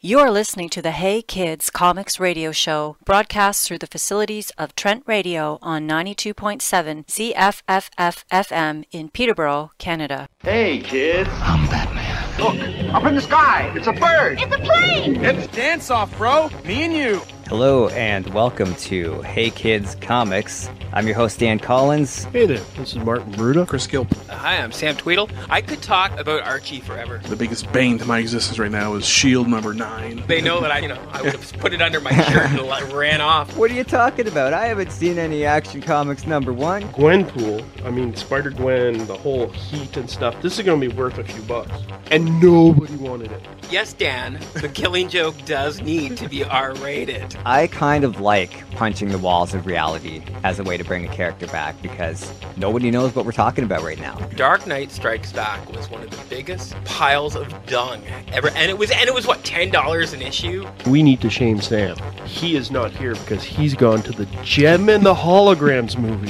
You're listening to the Hey Kids Comics Radio Show, broadcast through the facilities of Trent Radio on 92.7 CFFF-FM in Peterborough, Canada. Hey, kids. I'm Batman. Look, up in the sky. It's a bird. It's a plane. It's dance off, bro. Me and you. Hello and welcome to Hey Kids Comics. I'm your host, Dan Collins. Hey there, this is Martin Bruda. Chris Gilpin. Hi, I'm Sam Tweedle. I could talk about Archie forever. The biggest bane to my existence right now is S.H.I.E.L.D. number 9. They know that I would have put it under my shirt and ran off. What are you talking about? I haven't seen any Action Comics number 1. Gwenpool, Spider-Gwen, the whole heat and stuff. This is going to be worth a few bucks. And nobody wanted it. Yes, Dan, the Killing Joke does need to be R-rated. I kind of like punching the walls of reality as a way to bring a character back because nobody knows what we're talking about right now. Dark Knight Strikes Back was one of the biggest piles of dung ever, and it was what, $10 an issue? We need to shame Sam. He is not here because he's gone to the Gem and the Holograms movie.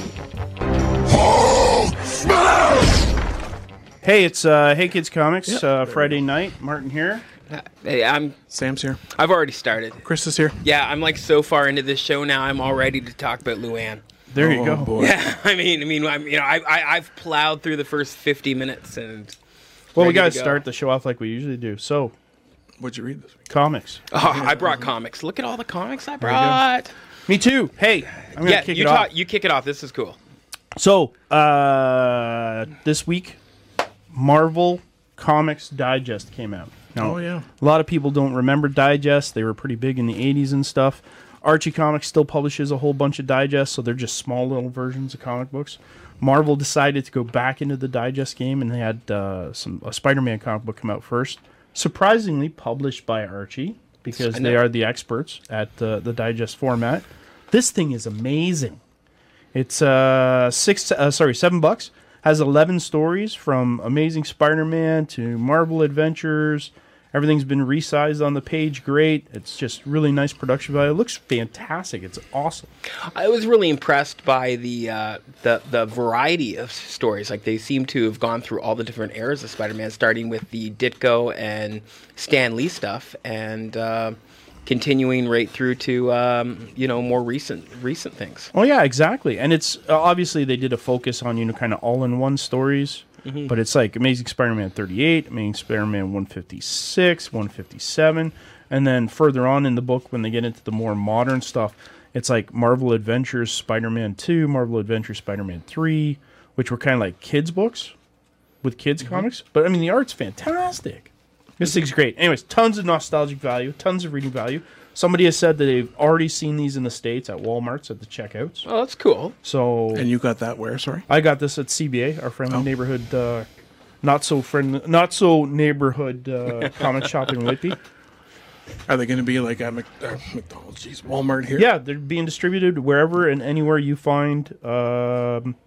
Hey, it's Hey Kids Comics, Friday night. Martin here. Hey, Sam's here. I've already started. Chris is here. Yeah, I'm like so far into this show now. I'm all ready to talk about Luann. There you go. Boy. Yeah, I've plowed through the first 50 minutes and. Well, we got got to start the show off like we usually do. So, What'd you read this week? comics. Oh, I brought comics. Look at all the comics I brought. Me too. Hey, I'm going to kick it off. You kick it off. This is cool. So, this week, Marvel Comics Digest came out. Now, Oh, yeah. a lot of people don't remember Digest. They were pretty big in the 80s and stuff. Archie Comics still publishes a whole bunch of Digests, so they're just small little versions of comic books. Marvel decided to go back into the Digest game, and they had a Spider-Man comic book come out first. Surprisingly, published by Archie, because they are the experts at the Digest format. This thing is amazing. It's $7. Has 11 stories from Amazing Spider-Man to Marvel Adventures. Everything's been resized on the page. Great. It's just really nice production value. It looks fantastic. It's awesome. I was really impressed by the variety of stories. Like, they seem to have gone through all the different eras of Spider-Man, starting with the Ditko and Stan Lee stuff, and continuing right through to more recent things. Oh yeah, exactly. And it's obviously they did a focus on kind of all-in-one stories, but it's like Amazing Spider-Man 38, Amazing Spider-Man 156, 157, and then further on in the book when they get into the more modern stuff, it's like Marvel Adventures Spider-Man 2, Marvel Adventures Spider-Man 3, which were kind of like kids books with kids comics. But the art's fantastic. This thing's great. Anyways, tons of nostalgic value, tons of reading value. Somebody has said that they've already seen these in the States at Walmart's at the checkouts. Oh, that's cool. So, And you got that where, sorry? I got this at CBA, our friendly neighborhood, not so neighborhood comic shop in Whitby. Are they going to be like at McDonald's, Walmart here? Yeah, they're being distributed wherever and anywhere you find Archie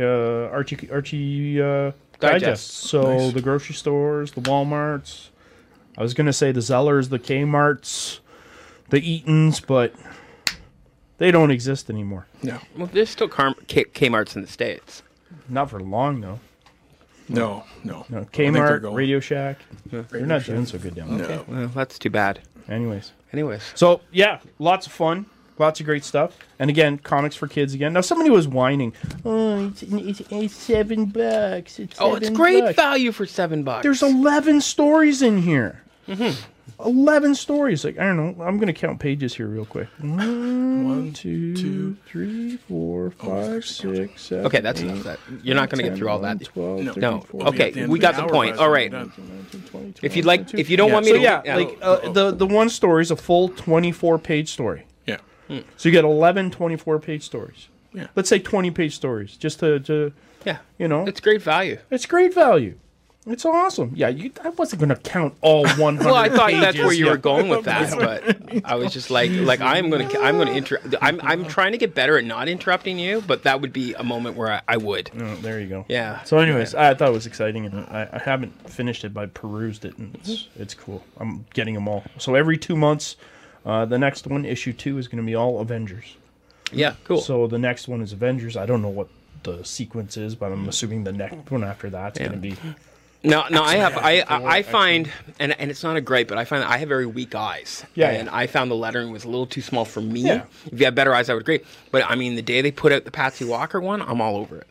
Digest. So Nice. the grocery stores, the Walmarts. I was going to say the Zellers, the Kmarts, the Eatons, but they don't exist anymore. No. Well, there's still Kmart's in the States. Not for long, though. No. No, I think they're Kmart, going. Radio Shack, they're not Shack. doing so good down there. No. Well, that's too bad. Anyways. So, yeah, lots of fun. Lots of great stuff. And again, comics for kids again. Now, somebody was whining. Oh, it's $7. it's great value for $7. There's 11 stories in here. 11 stories. Like, I don't know. I'm going to count pages here real quick. 1, 2, 3, 4, 5, 6, 7. Okay, that's enough. That you're not going to get through all that. 12, No. 13, No. 14, Okay, we got the point. All right. 20, If you'd like, if you don't want me So to, yeah, the one story is a full 24-page story. Yeah. So you get 11 24-page stories. Yeah. Let's say 20-page stories, just to yeah, it's it's great value. great value. It's awesome. Yeah, I wasn't going to count all 100. Well, I thought that's pages where you yet. were going with that, but I was just like I'm going to interrupt. I'm trying to get better at not interrupting you, but that would be a moment where I would. Oh, there you go. Yeah. So, anyways, I thought it was exciting, and I haven't finished it, but I perused it, and it's cool. I'm getting them all. So every 2 months, the next one, issue 2, is going to be all Avengers. Yeah, cool. So the next one is Avengers. I don't know what the sequence is, but I'm assuming the next one after that's going to be No, I find, and it's not a gripe, but I find that I have very weak eyes. Yeah, and yeah. I found the lettering was a little too small for me. Yeah. If you had better eyes, I would agree. But I mean, the day they put out the Patsy Walker one, I'm all over it.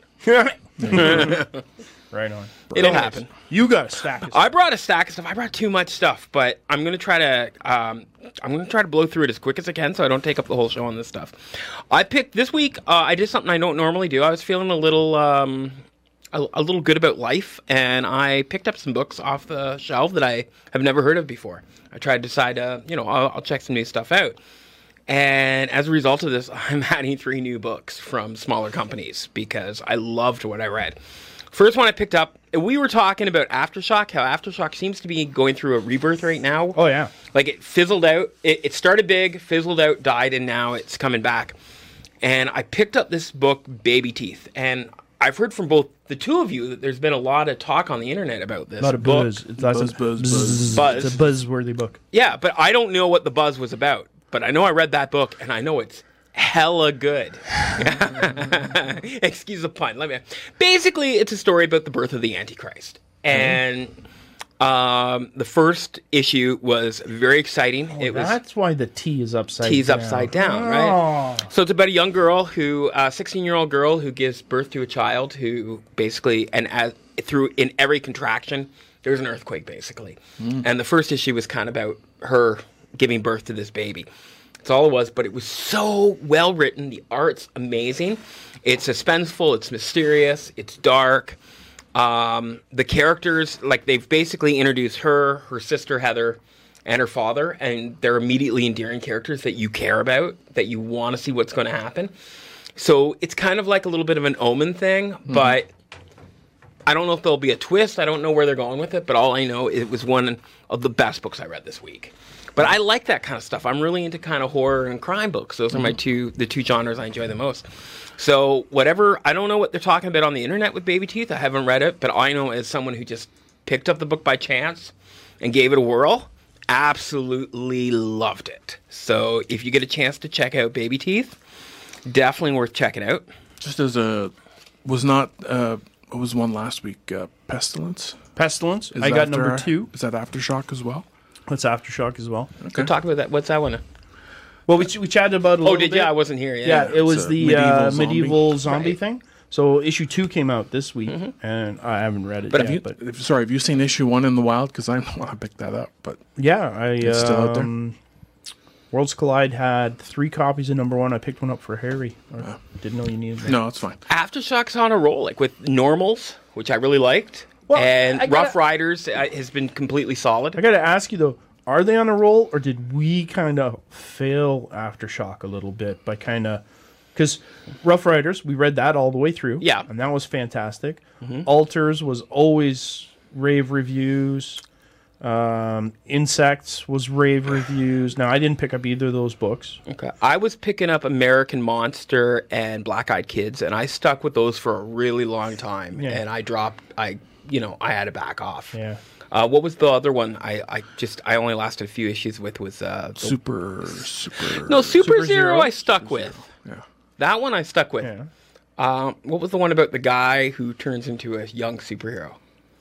Right on. It'll happen. You got a stack of I brought a stack of stuff. I brought too much stuff, but I'm gonna try to blow through it as quick as I can, so I don't take up the whole show on this stuff. I picked this week. I did something I don't normally do. I was feeling a little good about life, and I picked up some books off the shelf that I have never heard of before. I tried to decide, I'll check some new stuff out. And as a result of this, I'm adding 3 new books from smaller companies because I loved what I read. First one I picked up, we were talking about Aftershock, how Aftershock seems to be going through a rebirth right now. Oh, yeah. Like it fizzled out. It started big, fizzled out, died, and now it's coming back. And I picked up this book, Baby Teeth. And I've heard from both the two of you that there's been a lot of talk on the internet about this A lot of book. buzz. It's lots of Buzz. Buzz. It's a buzzworthy book. Yeah, but I don't know what the buzz was about. But I know I read that book, and I know it's hella good. Excuse the pun. Basically, it's a story about the birth of the Antichrist. And the first issue was very exciting. That's why the T is upside T's down. upside down, right? So it's about a young girl a 16-year-old girl who gives birth to a child who basically, in every contraction, there's an earthquake, basically. And the first issue was kind of about her giving birth to this baby. That's all it was, but it was so well written. The art's amazing. It's suspenseful. It's mysterious. It's dark. The characters, like they've basically introduced her sister Heather, and her father, and they're immediately endearing characters that you care about, that you want to see what's going to happen. So it's kind of like a little bit of an Omen thing, but I don't know if there'll be a twist. I don't know where they're going with it, but all I know, it was one of the best books I read this week. But I like that kind of stuff. I'm really into kind of horror and crime books. Those are the two genres I enjoy the most. So whatever, I don't know what they're talking about on the internet with Baby Teeth. I haven't read it, but I know as someone who just picked up the book by chance and gave it a whirl, absolutely loved it. So if you get a chance to check out Baby Teeth, definitely worth checking out. Just as what was one last week? Pestilence? Pestilence. Is I got that number 2. Is that Aftershock as well? That's Aftershock as well. So talk about that. What's that one? Well, we chatted about it a little bit. I wasn't here. Yeah, it was a the medieval zombie Right. thing. So issue 2 came out this week, and I haven't read it But yet. Have you seen issue 1 in the wild? Because I want to pick that up. But Yeah, it's still out there. Worlds Collide had 3 copies of number 1. I picked one up for Harry. I didn't know you needed that. No, it's fine. Aftershock's on a roll, like with Normals, which I really liked, Well, and I gotta- Rough Riders has been completely solid. I got to ask you though, are they on a roll, or did we kind of fail Aftershock a little bit by kind of, because Rough Riders, we read that all the way through, Yeah. and that was fantastic. Alters was always rave reviews. Insects was rave reviews. Now I didn't pick up either of those books. Okay. I was picking up American Monster and Black Eyed Kids, and I stuck with those for a really long time. Yeah. And I had to back off. Yeah. What was the other one? I only lasted a few issues with was Super. Super Zero. Zero? I stuck with. Yeah. That one I stuck with. Yeah. What was the one about the guy who turns into a young superhero?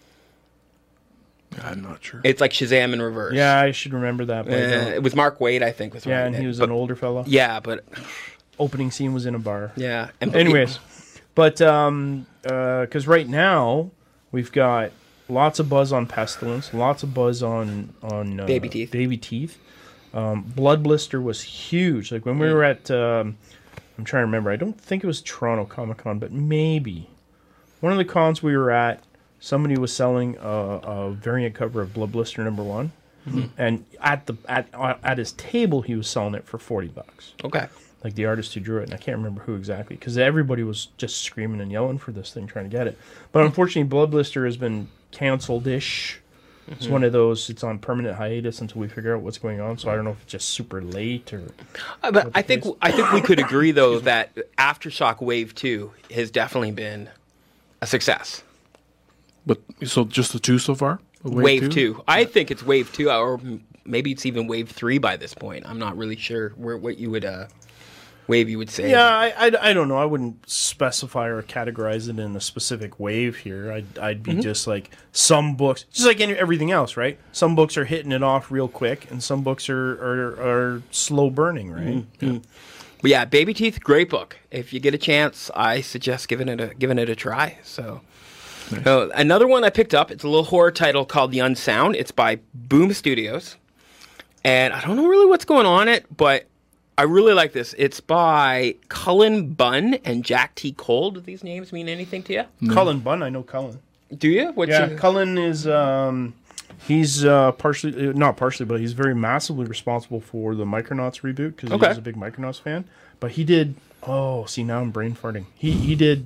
I'm not sure. It's like Shazam in reverse. Yeah, I should remember that. But I don't. It was Mark Waid, I think, was Yeah, writing and he it. was But- an older fellow. Yeah, but Opening scene was in a bar. yeah. And Anyways, but because right now we've got lots of buzz on Pestilence, lots of buzz on Baby Teeth. Baby Teeth. Blood Blister was huge. Like when we were at, I'm trying to remember. I don't think it was Toronto Comic Con, but maybe one of the cons we were at. Somebody was selling a variant cover of Blood Blister #1, and at his table he was selling it for $40. Okay. Like the artist who drew it, and I can't remember who exactly, because everybody was just screaming and yelling for this thing, trying to get it. But unfortunately, Blood Blister has been canceled-ish. It's one of those. It's on permanent hiatus until we figure out what's going on. So I don't know if it's just super late or. But I think we could agree though that Aftershock Wave 2 has definitely been a success. But so just the 2 so far? Wave 2. I think it's Wave 2, or maybe it's even Wave 3 by this point. I'm not really sure what you would. wave you would say? Yeah, I don't know. I wouldn't specify or categorize it in a specific wave here. I'd be just like some books, just like everything else, right? Some books are hitting it off real quick, and some books are slow burning, right? Yeah. But yeah, Baby Teeth, great book. If you get a chance, I suggest giving it a try. So, another one I picked up. It's a little horror title called The Unsound. It's by Boom Studios, and I don't know really what's going on it, but I really like this. It's by Cullen Bunn and Jack T. Cole. Do these names mean anything to you? Cullen Bunn, I know Cullen. Do you? Cullen is he's partially, not partially, but he's very massively responsible for the Micronauts reboot because he was a big Micronauts fan. But he did. Oh, see, now I'm brain farting. He did.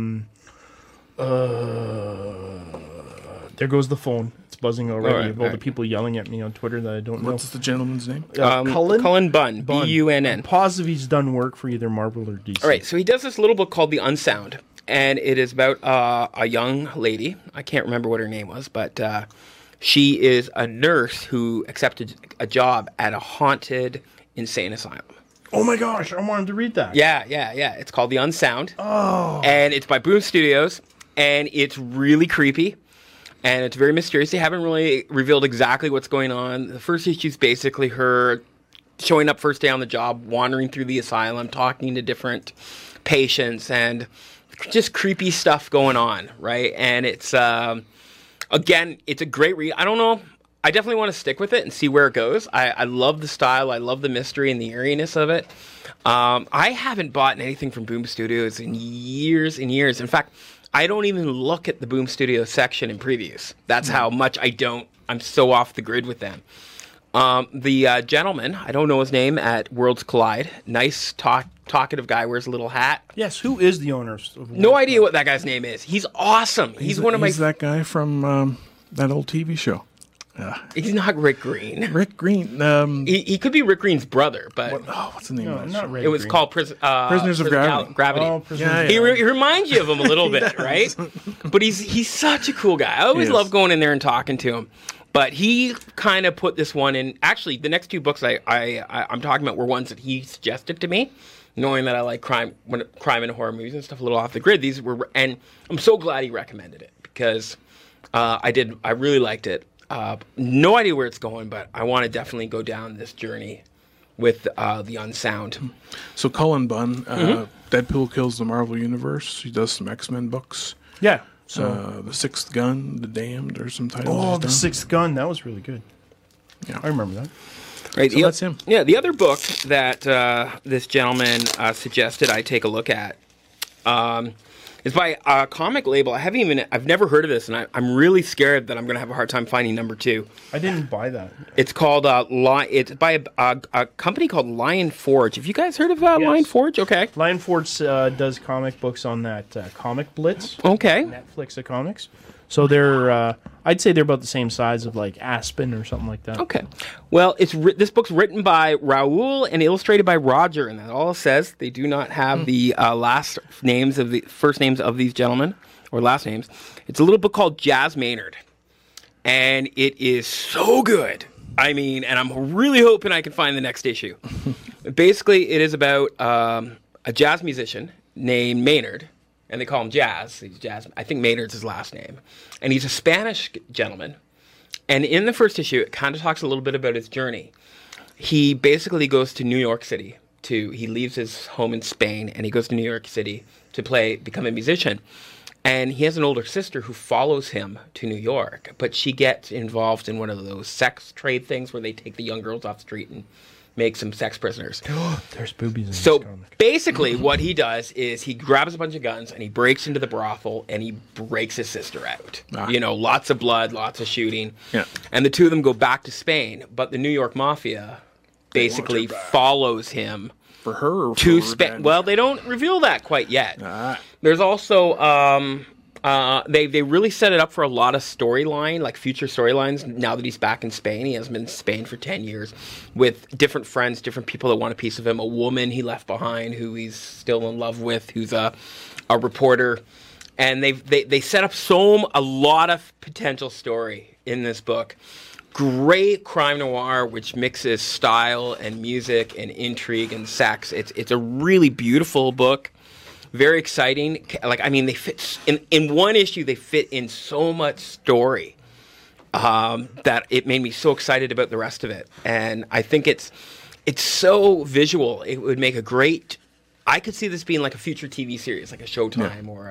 There goes the phone. It's buzzing already. Of all the people yelling at me on Twitter that I don't know. What's the gentleman's name? Cullen Bunn. B-U-N-N. I'm positive he's done work for either Marvel or DC. All right, so he does this little book called The Unsound, and it is about a young lady. I can't remember what her name was, but she is a nurse who accepted a job at a haunted insane asylum. Oh my gosh, I wanted to read that. Yeah. It's called The Unsound. Oh. And it's by Boom Studios, and it's really creepy. And it's very mysterious. They haven't really revealed exactly what's going on. The first issue is basically her showing up first day on the job, wandering through the asylum, talking to different patients, and just creepy stuff going on, right? And it's, again, it's a great read. I don't know. I definitely want to stick with it and see where it goes. I love the style. I love the mystery and the eeriness of it. I haven't bought anything from Boom Studios in years and years. In fact, I don't even look at the Boom Studios section in previews. That's how much I'm so off the grid with them. The gentleman, I don't know his name, at Worlds Collide, nice talkative guy, wears a little hat. Yes, who is the owner of No idea what that guy's name is. He's awesome. He's one of my... He's that guy from that old TV show. He's not Rick Green. Rick Green. He could be Rick Green's brother, but... what's the name of that not show? Rick It was Green. called Prisoners of Gravity. Oh, Yeah, He reminds you of him a little bit, right? But he's such a cool guy. I always love going in there and talking to him. But he kind of put this one in. Actually, the next two books I'm talking about were ones that he suggested to me, knowing that I like crime and horror movies and stuff a little off the grid. These were, and I'm so glad he recommended it because I really liked it. No idea where it's going, but I want to definitely go down this journey with The Unsound. So Cullen Bunn, Deadpool Kills the Marvel Universe. He does some X-Men books. Yeah. So The Sixth Gun, The Damned, or some titles. Oh, he's The done. Sixth Gun. That was really good. Yeah. I remember that. Right, So that's him. Yeah, the other book that this gentleman suggested I take a look at is by a comic label. I've never heard of this, and I'm really scared that I'm going to have a hard time finding number 2. I didn't buy that. It's called it's by a company called Lion Forge. Have you guys heard of Lion Forge? Okay. Lion Forge does comic books on that Comic Blitz. Okay. Netflix of comics. So they're, I'd say they're about the same size of like Aspen or something like that. Okay. Well, this book's written by Raoul and illustrated by Roger, and that's all it says. They do not have the first names of these gentlemen, or last names. It's a little book called Jazz Maynard, and it is so good. I mean, and I'm really hoping I can find the next issue. Basically, it is about a jazz musician named Maynard, and they call him Jazz. He's Jazz. I think Maynard's his last name, and he's a Spanish gentleman. And in the first issue, it kind of talks a little bit about his journey. He basically goes to New York City. He leaves his home in Spain, and he goes to New York City to become a musician. And he has an older sister who follows him to New York, but she gets involved in one of those sex trade things where they take the young girls off the street and make them sex prisoners. There's boobies in So this comic. basically what he does is he grabs a bunch of guns and he breaks into the brothel and he breaks his sister out. Lots of blood, lots of shooting. Yeah. And the two of them go back to Spain, but the New York Mafia basically follows him For her or to for Spain. revenge? Well, they don't reveal that quite yet. There's also they really set it up for a lot of storyline, like future storylines. Now that he's back in Spain, he hasn't been in Spain for 10 years, with different friends, different people that want a piece of him. A woman he left behind, who he's still in love with, who's a reporter, and they set up a lot of potential story in this book. great crime noir which mixes style and music and intrigue and sex. It's a really beautiful book, very exciting. Like, I mean, they fit in one issue. They fit in so much story that it made me so excited about the rest of it. And I think it's so visual. It would make a great. I could see this being like a future TV series, like a Showtime or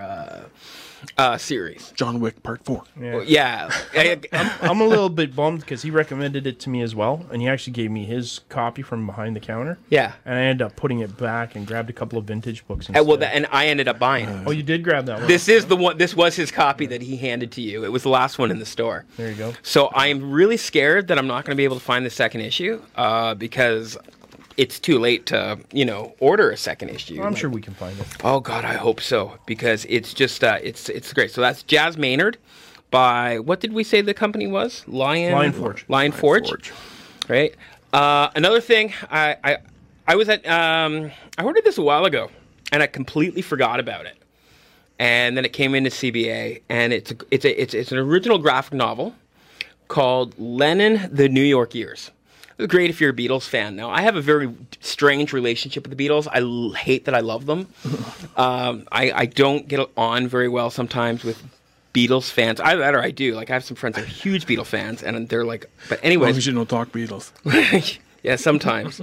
a series. John Wick Part 4. Yeah. I'm a little bit bummed because he recommended it to me as well, and he actually gave me his copy from behind the counter. Yeah. And I ended up putting it back and grabbed a couple of vintage books instead. And I ended up buying it. Oh, you did grab that one? This is the one. This was his copy that he handed to you. It was the last one in the store. There you go. So I am really scared that I'm not going to be able to find the second issue because it's too late to, order a second issue. I'm sure we can find it. Oh God, I hope so, because it's just it's great. So that's Jas Maynard by, what did we say the company was? Lion Forge. Lion Forge. Right. Another thing, I was at I ordered this a while ago, and I completely forgot about it. And then it came into CBA, and it's an original graphic novel called Lennon: The New York Years. It's great if you're a Beatles fan. Now, I have a very strange relationship with the Beatles. I hate that I love them. I don't get on very well sometimes with Beatles fans. I do. Like, I have some friends that are huge Beatles fans, and they're like, but anyways. As long as you don't talk Beatles. Yeah, sometimes.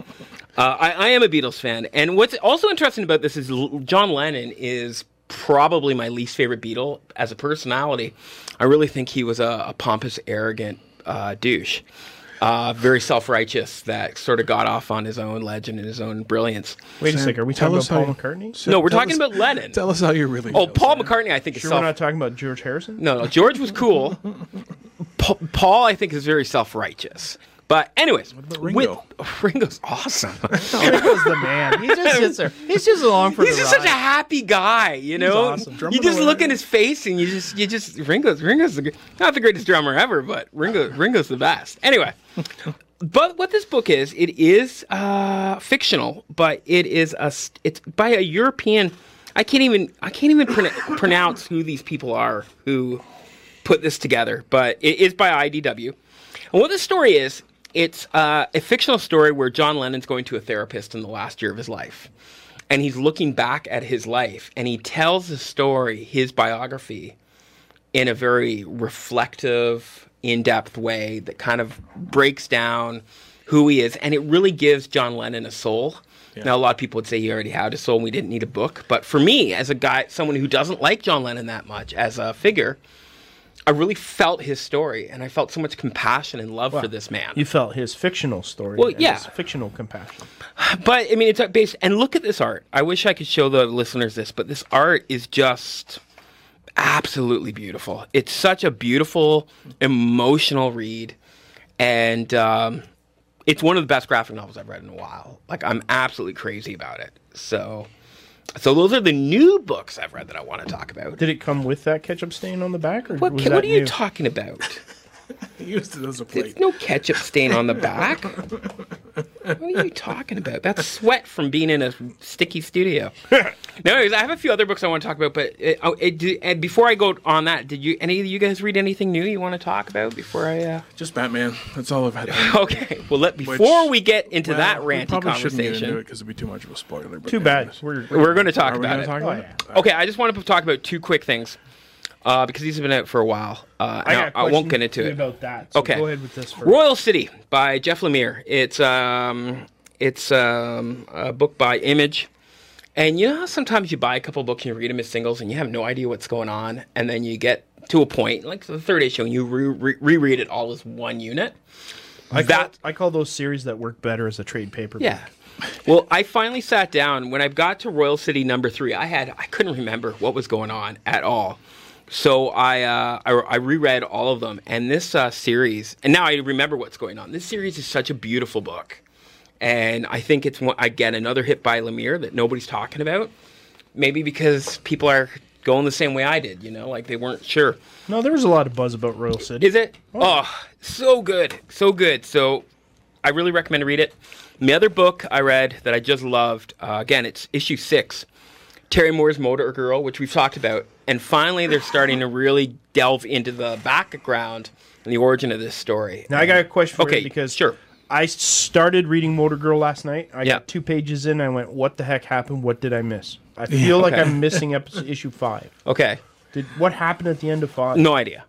I am a Beatles fan. And what's also interesting about this is John Lennon is probably my least favorite Beatle as a personality. I really think he was a pompous, arrogant douche. Very self-righteous that sort of got off on his own legend and his own brilliance. Wait a second, are we talking about Paul McCartney? No, we're talking about Lennon. Tell us how you really Oh, Paul McCartney, I think is Sure we're not talking about George Harrison? No, George was cool. Paul, I think, is very self-righteous. But anyways, Ringo? Ringo's awesome. Ringo's the man. He just sits there. He's just along for the ride. He's just such a happy guy, you know. awesome. You just look at his face and you just Ringo's not the greatest drummer ever, but Ringo's the best. Anyway, but what this book is, it is fictional, but it's by a European. I can't even pronounce who these people are who put this together, but it is by IDW. And what this story is, it's a fictional story where John Lennon's going to a therapist in the last year of his life. And he's looking back at his life, and he tells the story, his biography, in a very reflective, in-depth way that kind of breaks down who he is. And it really gives John Lennon a soul. Yeah. Now, a lot of people would say he already had a soul and we didn't need a book. But for me, as a guy, someone who doesn't like John Lennon that much as a figure, I really felt his story, and I felt so much compassion and love for this man. You felt his fictional story. Well, and yeah. his fictional compassion. But, I mean, it's based... And look at this art. I wish I could show the listeners this, but this art is just absolutely beautiful. It's such a beautiful, emotional read, and it's one of the best graphic novels I've read in a while. Like, I'm absolutely crazy about it. So those are the new books I've read that I want to talk about. Did it come with that ketchup stain on the back? Or What are you talking about? He used it as a plate. There's no ketchup stain on the back. What are you talking about? That's sweat from being in a sticky studio. Anyways, I have a few other books I want to talk about, but and before I go on that, did any of you guys read anything new you want to talk about before I... Just Batman. That's all I've had. Okay. Well, before we get into that ranty probably shouldn't get into conversation... it because it'd be too much of a spoiler. But Too bad. anyways. We're going to talk Are we about gonna it. talk about it? Okay, I just want to talk about two quick things because these have been out for a while. I won't get into it. About that. So Okay. Go ahead with this first. Royal City by Jeff Lemire. It's a book by Image. And you know how sometimes you buy a couple books and you read them as singles and you have no idea what's going on, and then you get to a point, like the third issue, and you reread it all as one unit? I call those series that work better as a trade paperback. Yeah. Well, I finally sat down. When I got to Royal City number 3, I couldn't remember what was going on at all. So I reread all of them. And this series, and now I remember what's going on. This series is such a beautiful book. And I think it's, again, another hit by Lemire that nobody's talking about. Maybe because people are going the same way I did, like they weren't sure. No, there was a lot of buzz about Royal City. Is it? Oh, so good. So good. So I really recommend to read it. And the other book I read that I just loved, again, it's issue 6, Terry Moore's Motor Girl, which we've talked about, and finally they're starting to really delve into the background and the origin of this story. Now I got a question for Okay, you because sure. I started reading Motor Girl last night. I Yeah. got 2 pages in. I went, "What the heck happened? What did I miss?" I feel like okay. I'm missing issue 5. Okay, What happened at the end of 5? no idea.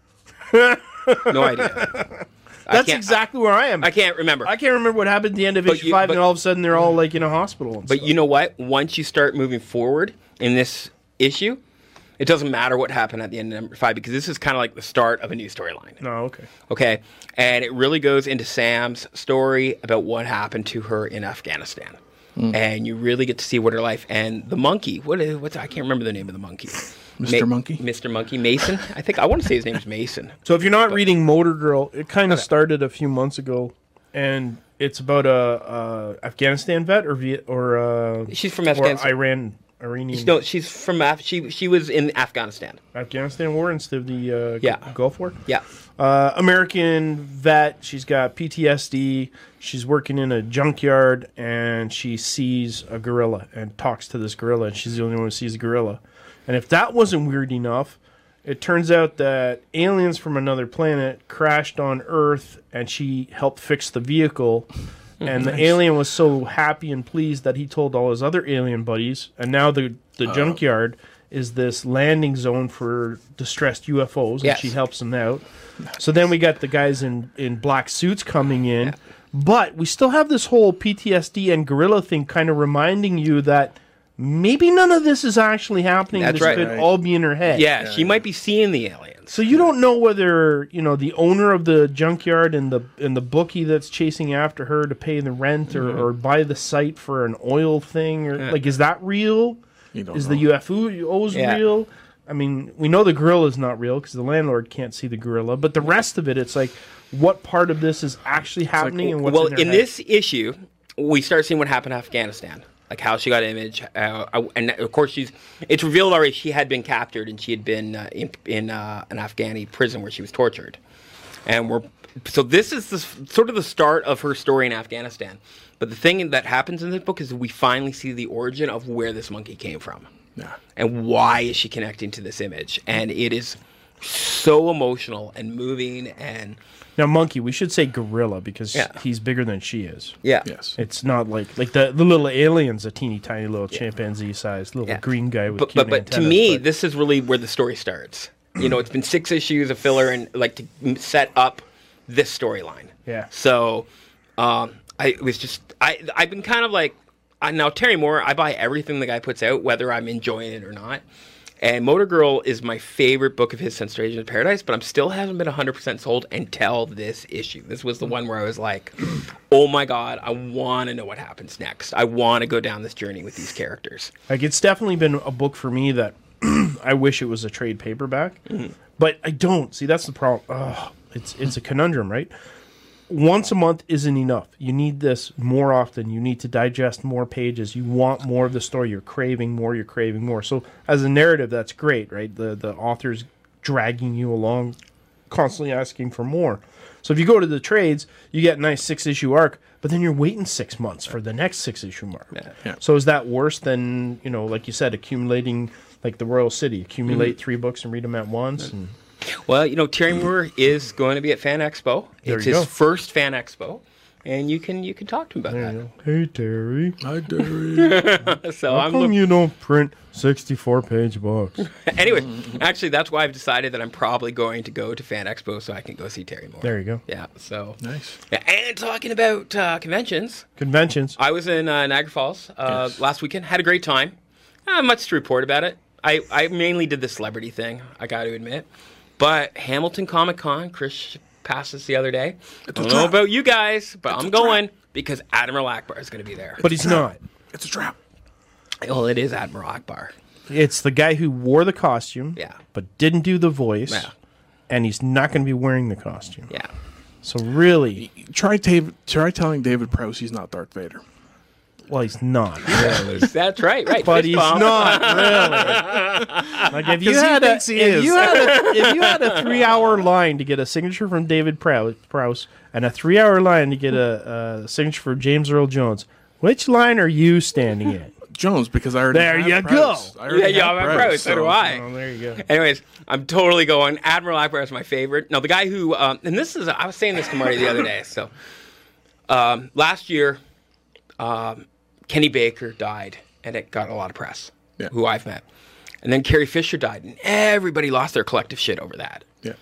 No idea. That's exactly where I am. I can't remember. I can't remember what happened at the end of But issue you- 5, but- and all of a sudden they're all like in a hospital. And But stuff. you know what? Once you start moving forward in this issue, it doesn't matter what happened at the end of number 5 because this is kind of like the start of a new storyline. No, okay. Okay, and it really goes into Sam's story about what happened to her in Afghanistan, and you really get to see what her life and the monkey. What's I can't remember the name of the monkey. Mr. Monkey? Mr. Monkey, Mason. I want to say his name is Mason. So if you're not reading Motor Girl, it kind of started a few months ago, and it's about a Afghanistan vet or She's from or Afghanistan. Iranian No, she's from she was in Afghanistan. Afghanistan war instead of the Yeah. Gulf War. Yeah. American vet. She's got PTSD. She's working in a junkyard, and she sees a gorilla and talks to this gorilla, and she's the only one who sees a gorilla. And if that wasn't weird enough, it turns out that aliens from another planet crashed on Earth, and she helped fix the vehicle. And the alien was so happy and pleased that he told all his other alien buddies. And now the junkyard is this landing zone for distressed UFOs, Yes. and she helps them out. So then we got the guys in black suits coming in. But we still have this whole PTSD and gorilla thing kind of reminding you that maybe none of this is actually happening. That's this right. could all be in her head. Yeah, she might be seeing the aliens. So you don't know whether the owner of the junkyard and the bookie that's chasing after her to pay the rent or buy the site for an oil thing or like is that real? You don't Is know. the UFOs Yeah. real? I mean, we know the gorilla is not real because the landlord can't see the gorilla, but the rest of it, it's like what part of this is actually happening and what's Well, in, her in head? this issue, we start seeing what happened in Afghanistan, like how she got image, and of course it's revealed already she had been captured and she had been in an Afghani prison where she was tortured, so this is sort of the start of her story in Afghanistan. But the thing that happens in this book is we finally see the origin of where this monkey came from. Yeah. And why is she connecting to this image? And it is so emotional and moving and Now, monkey, we should say gorilla because Yeah. he's bigger than she is. yeah. Yes. It's not like the little alien's a teeny tiny little chimpanzee sized little Yeah. green guy with But cute to antennas, me, but- this is really where the story starts. It's been 6 issues of filler and like to set up this storyline. Yeah. So I've been kind of like now Terry Moore. I buy everything the guy puts out, whether I'm enjoying it or not. And Motor Girl is my favorite book of his since Stranger in Paradise, but I'm still haven't been 100% sold until this issue. This was the one where I was like, oh my God, I want to know what happens next. I want to go down this journey with these characters. Like it's definitely been a book for me that I wish it was a trade paperback, but I don't. See, that's the problem. Ugh, it's a conundrum, right? Once a month isn't enough. You need this more often. You need to digest more pages. You want more of the story. You're craving more. You're craving more. So as a narrative, that's great, right? The author's dragging you along, constantly asking for more. So if you go to the trades, you get a nice 6-issue arc, but then you're waiting 6 months for the next 6-issue mark. Yeah. So is that worse than, like you said, accumulating like the Royal City, accumulate 3 books and read them at once? And Well, Terry Moore is going to be at Fan Expo. There It's you his go. first Fan Expo, and you can talk to him about there you go. Hey, Terry. Hi, Derry. that. So How I'm come you don't print 64-page books? anyway. Actually, that's why I've decided that I'm probably going to go to Fan Expo so I can go see Terry Moore. There you go. Yeah. So Nice. Yeah, and talking about conventions, Conventions. I was in Niagara Falls last weekend. Had a great time. Not much to report about it. I mainly did the celebrity thing, I got to admit. But Hamilton Comic Con, Chris passed us the other day. I don't know about you guys, but I'm going because Admiral Akbar is going to be there. But he's not. It's a trap. Well, it is Admiral Akbar. It's the guy who wore the costume, Yeah. but didn't do the voice, Yeah. and he's not going to be wearing the costume. Yeah. So really, Try telling David Prowse he's not Darth Vader. well, he's not really. That's right. But Fist he's bump. not really. Like if you 'Cause he had thinks he is. if you had a 3-hour line to get a signature from David Prowse and a 3-hour line to get a signature for James Earl Jones, which line are you standing in? Jones because I already There have you Prowse. go. I already Yeah, have I'm Prowse, Prowse. So do I. Oh, there you go. Anyways, I'm totally going. Admiral Akbar is my favorite. Now, the guy who, and this is, I was saying this to Marty the other day. So, last year, Kenny Baker died, and it got a lot of press, who I've met. And then Carrie Fisher died, and everybody lost their collective shit over that. Yeah.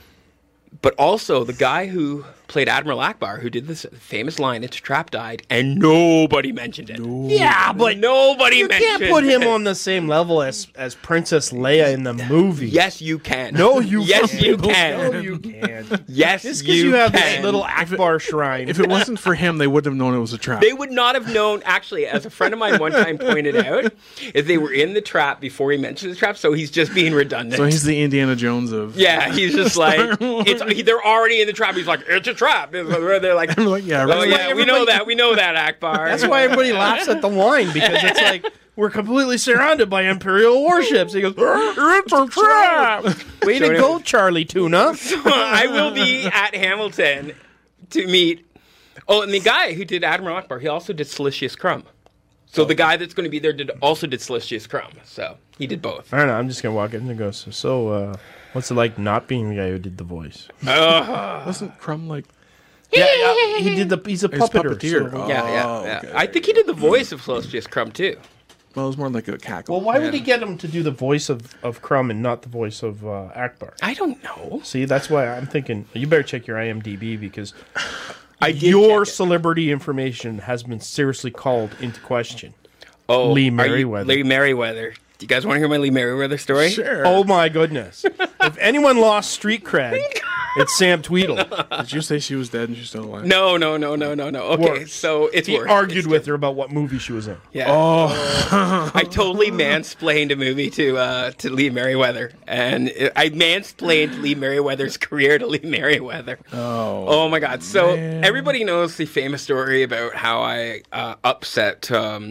But also, the guy who played Admiral Akbar, who did this famous line, "It's a trap," died, and nobody mentioned it. Yeah, but Nobody you mentioned can't put him it. on the same level as Princess Leia in the movie. Yes, you can. No, you Yes, can't. you can. No, you can't. Yes, Just because you have can. this little Akbar shrine. If it wasn't for him, they wouldn't have known it was a trap. They would not have known. Actually, as a friend of mine one time pointed out, if they were in the trap before he mentioned the trap, so he's just being redundant. So he's the Indiana Jones of. yeah, he's just like, they're already in the trap. He's like, it's a trap. They're like, I'm like, yeah, oh right. yeah, we know that, Akbar. That's why everybody laughs at the line, because it's like we're completely surrounded by Imperial warships. He goes, it's a trap. Way to go, Charlie Tuna. I will be at Hamilton to meet. Oh, and the guy who did Admiral Akbar, he also did Silicious Crumb. So the guy that's going to be there also did Silicious Crumb. So he did both. I don't know. I'm just gonna walk in and go. So, what's it like not being the guy who did the voice? Wasn't Crumb like. Yeah, he did the. He's a puppeteer. puppeteer. so- Oh. Yeah. okay, I think he did the voice of Silicious Crumb too. Well, it was more like a cackle. Well, why would he get him to do the voice of Crumb and not the voice of Akbar? I don't know. See, that's why I'm thinking you better check your IMDb because I did your check it. celebrity information has been seriously called into question. Oh, Lee are you- Merriweather. Lee Merriweather. Do you guys want to hear my Lee Merriweather story? Sure. Oh my goodness! If anyone lost street cred, it's Sam Tweedle. Did you say she was dead and she's still alive? No. Okay, Worse. so it's He worse. argued It's with her about what movie she was in. Yeah. Oh. I totally mansplained a movie to Lee Merriweather, and I mansplained Lee Merriweather's career to Lee Merriweather. Oh my God! So everybody knows the famous story about how I upset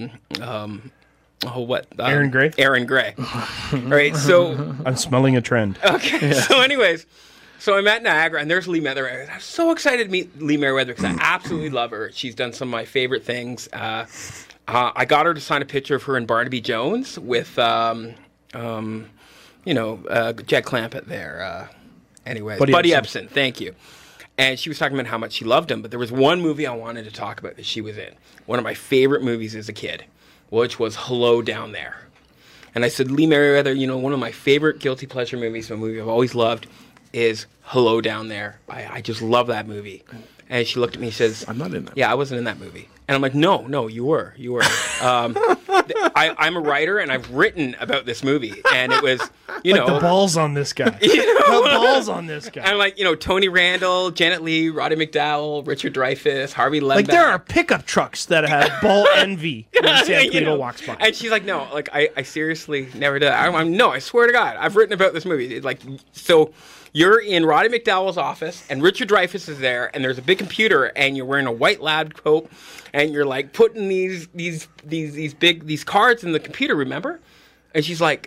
Aaron Gray? Aaron Gray. All right, so I'm smelling a trend. okay. So anyways. So I'm at Niagara, and there's Lee Merriweather. I'm so excited to meet Lee Merriweather because I absolutely love her. She's done some of my favorite things. I got her to sign a picture of her and Barnaby Jones with, Jed Clampett there. Anyways, Buddy Epson. Thank you. And she was talking about how much she loved him, but there was one movie I wanted to talk about that she was in. One of my favorite movies as a kid, which was Hello Down There. And I said, Lee Merriweather, one of my favorite guilty pleasure movies, a movie I've always loved, is Hello Down There. I just love that movie. And she looked at me and says, I'm not in that. Yeah, I wasn't in that movie. And I'm like, no, you were. I'm a writer, and I've written about this movie. And it was, The balls on this guy. The balls on this guy. I'm like, Tony Randall, Janet Leigh, Roddy McDowell, Richard Dreyfuss, Harvey Lembeck. Like there are pickup trucks that have ball envy when Sam Tweedle walks by. And she's like, no, like I seriously never did. No, I swear to God, I've written about this movie. So you're in Roddy McDowell's office, and Richard Dreyfuss is there, and there's a big computer, and you're wearing a white lab coat, and you're like putting these cards in the computer. Remember? And she's like,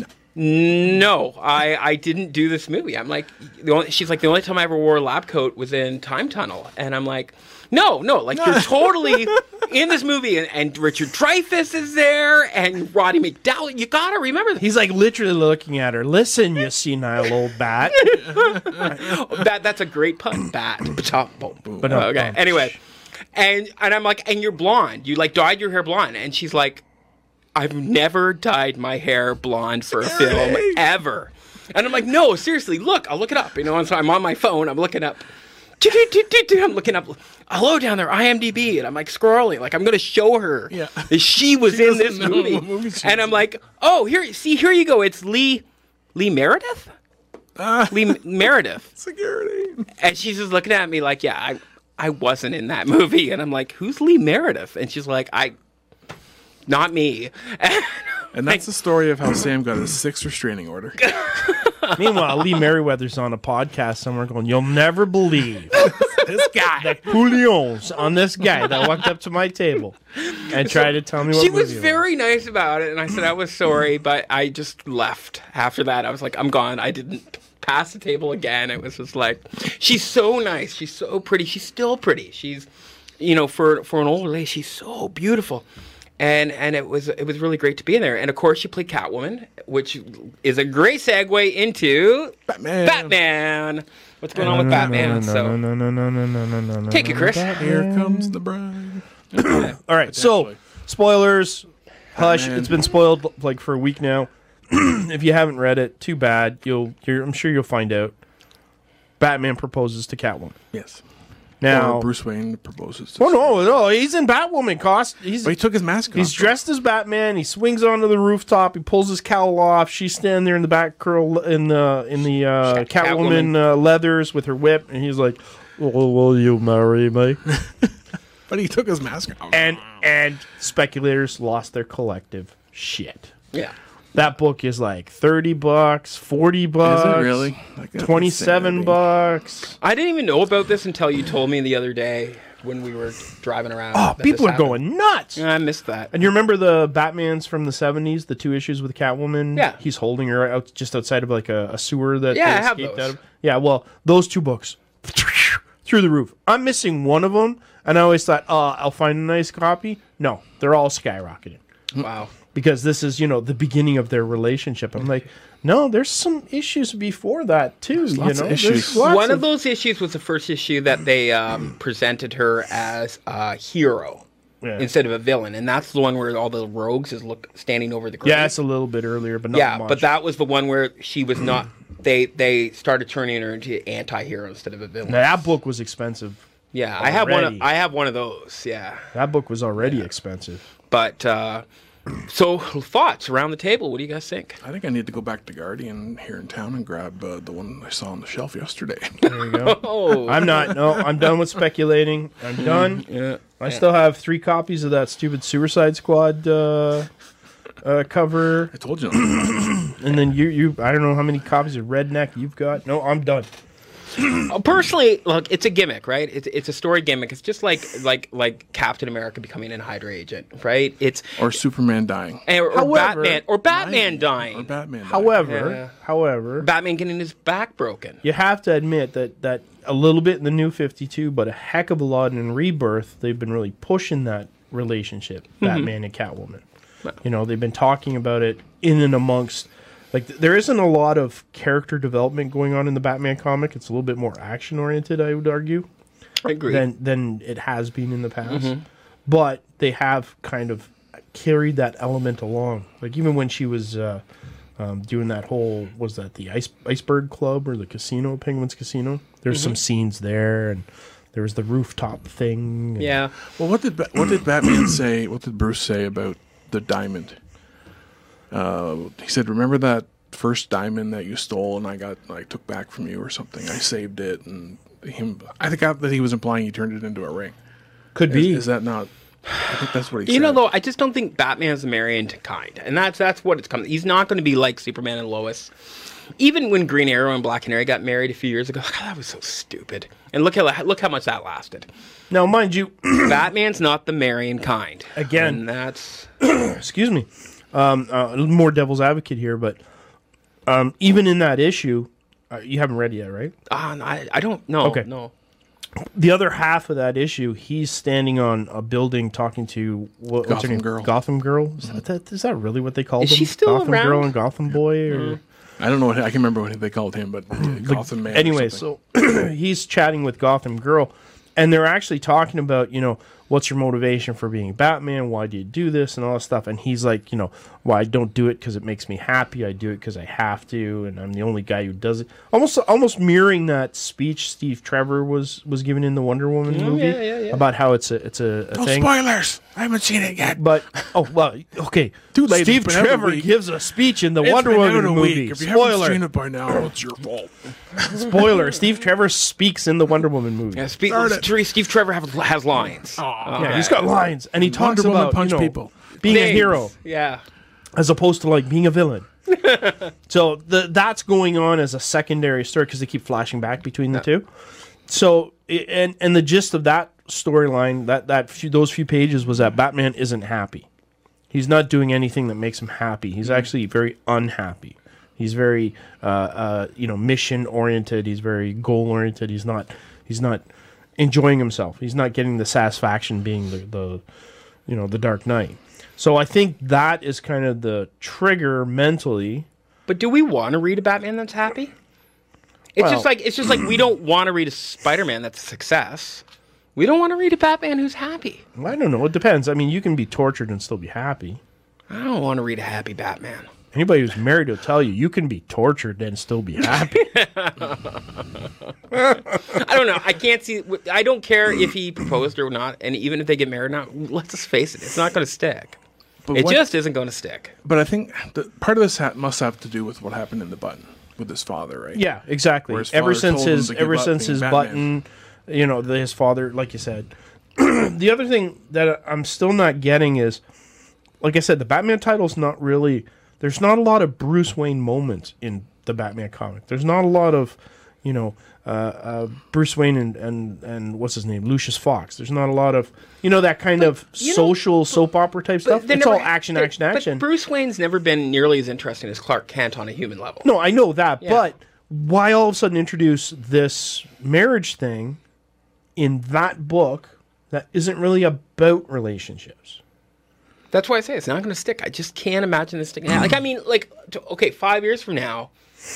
no, I didn't do this movie. I'm like, she's like, the only time I ever wore a lab coat was in Time Tunnel, and I'm like, no, like you're totally in this movie, and Richard Dreyfuss is there, and Roddy McDowell. You gotta remember that. He's like literally looking at her. Listen, you senile old bat. That's a great pun. Bat. But no, Okay. Anyway, and I'm like, and you're blonde. You like dyed your hair blonde, and she's like, I've never dyed my hair blonde for a film ever. And I'm like, no, seriously, look, I'll look it up. And so I'm on my phone. I'm looking up. I'm looking up Hello Down There, IMDb, and I'm like scrolling, like I'm going to show her that she was in this movie. And I'm like, oh, here you go. It's Lee Meredith? Lee Meredith. Security. And she's just looking at me like, yeah, I wasn't in that movie. And I'm like, who's Lee Meredith? And she's like, not me. And that's the story of how Sam got a 6 restraining order. Meanwhile, Lee Merriweather's on a podcast somewhere going, you'll never believe This guy. the coulions on this guy that walked up to my table and tried to tell me what She movie was it very nice about it, and I said I was sorry, but I just left after that. I was like, I'm gone. I didn't pass the table again. It was just like, she's so nice. She's so pretty. She's still pretty. She's, for an old lady, she's so beautiful. And it was really great to be in there. And of course, she played Catwoman, which is a great segue into Batman. What's going on with Batman? So take it, Chris. Here comes the bride. All right, so spoilers. Hush, Batman. it's been spoiled like for a week now. If you haven't read it, too bad. I'm sure you'll find out. Batman proposes to Catwoman. Yes. Now, Or Bruce Wayne proposes to no, he's in Batwoman costume. But he took his mask off. He's dressed as Batman. He swings onto the rooftop. He pulls his cowl off. She's standing there in the back curl in the Catwoman leathers with her whip, and he's like, "Will you marry me?" But he took his mask off. And speculators lost their collective shit. Yeah. That book is like $30, $40. Is it really? Like, that's $27. I didn't even know about this until you told me the other day when we were driving around. Oh, that people this are going nuts. happened. I missed that. And you remember the Batmans from the 70s, the 2 issues with Catwoman? Yeah. He's holding her out just outside of like a sewer that Yeah, they I have escaped those. out of. Yeah, well, those 2 books through the roof. I'm missing one of them, and I always thought, I'll find a nice copy. No, they're all skyrocketing. Wow. Because this is, the beginning of their relationship. I'm like, no, there's some issues before that too. lots of issues. There's lots One of those issues was the first issue that they presented her as a hero instead of a villain, and that's the one where all the rogues is standing over the grave. Yeah, it's a little bit earlier, but not much. but that was the one where she was not. They started turning her into anti-hero instead of a villain. Now, that book was expensive. Yeah, Already. I have one of those. Yeah, That book was already expensive. but so thoughts around the table. What do you guys think? I think I need to go back to Guardian here in town and grab the one I saw on the shelf yesterday. There you go. Oh, I'm done with speculating. I'm done. yeah. I still have 3 copies of that stupid Suicide Squad cover. I told you. And then you I don't know how many copies of Redneck you've got. No, I'm done. Personally, look, it's a gimmick, right? It's a story gimmick. It's just like Captain America becoming an Hydra agent, right? It's Or Superman dying. or However, Batman dying, Or Batman dying. However, Batman getting his back broken. you have to admit that a little bit in the New 52, but a heck of a lot in Rebirth, they've been really pushing that relationship, Batman and Catwoman. They've been talking about it in and amongst. Like, there isn't a lot of character development going on in the Batman comic. It's a little bit more action-oriented, I would argue, I agree. than it has been in the past. But they have kind of carried that element along. Like, even when she was doing that whole, was that the Iceberg Club or the casino, Penguin's Casino? There's some scenes there, and there was the rooftop thing. And Yeah. Well, what did Batman say? What did Bruce say about the diamond? He said, "Remember that first diamond that you stole and I took back from you or something? I saved it." And I think that he was implying he turned it into a ring. Could be. Is that not? I think that's what he said. You know, though, I just don't think Batman's the marrying kind, and that's what it's coming. He's not going to be like Superman and Lois. Even when Green Arrow and Black Canary got married a few years ago, God, that was so stupid. And look how much that lasted. Now, mind you, Batman's not the marrying kind. Again. And that's excuse me, more devil's advocate here, but even in that issue, you haven't read it yet, right? I don't know. Okay. No. The other half of that issue, he's standing on a building talking to what's her Gotham name? Girl. Gotham Girl. Is that really what they called Is them? she still Gotham around? Girl and Gotham Boy, or I don't know what I can remember what they called him, but Gotham Man. or anyway, something. so he's chatting with Gotham Girl, and they're actually talking about, what's your motivation for being Batman? Why do you do this and all that stuff? And he's like, well, I don't do it because it makes me happy. I do it because I have to, and I'm the only guy who does it. Almost mirroring that speech Steve Trevor was given in the Wonder Woman movie yeah. about how it's a No thing. spoilers. I haven't seen it yet. But okay. Too late, Steve it's been out a Trevor week. gives a speech in the It's Wonder been Woman out a movie. week. If you haven't Spoiler. seen it by now, it's your fault. Spoiler. Steve Trevor speaks in the Wonder Woman movie. Yeah, Start it. Steve Trevor has lines. Yeah, he's got lines, and he talks Wonder Woman about punch people. being a Names. hero Yeah. as opposed to like being a villain. So that's going on as a secondary story because they keep flashing back between the two. So and the gist of that storyline, those few pages was that Batman isn't happy. He's not doing anything that makes him happy. He's actually very unhappy. He's very mission oriented. He's very goal oriented. He's not enjoying himself. He's not getting the satisfaction being the The Dark Knight. So I think that is kind of the trigger mentally. But do we want to read a Batman that's happy? It's just like we don't want to read a Spider-Man that's a success. We don't want to read a Batman who's happy. I don't know. It depends. I mean, you can be tortured and still be happy. I don't want to read a happy Batman. Anybody who's married will tell you can be tortured and still be happy. I don't know. I can't see. I don't care if he proposed or not, and even if they get married or not. Let's just face it. It's not going to stick. But It just isn't going to stick. But I think part of this must have to do with what happened in the Button with his father, right? Yeah, exactly. Where his Ever father since told him his to give up being Batman. Button, his father, like you said. The other thing that I'm still not getting is, like I said, the Batman title's not really. There's not a lot of Bruce Wayne moments in the Batman comic. There's not a lot of, Bruce Wayne and what's his name, Lucius Fox. There's not a lot of, that kind of social soap opera type stuff. It's all action. But Bruce Wayne's never been nearly as interesting as Clark Kent on a human level. No, I know that, Yeah. but why all of a sudden introduce this marriage thing in that book that isn't really about relationships? That's why I say it's not going to stick. I just can't imagine this sticking. 5 years from now,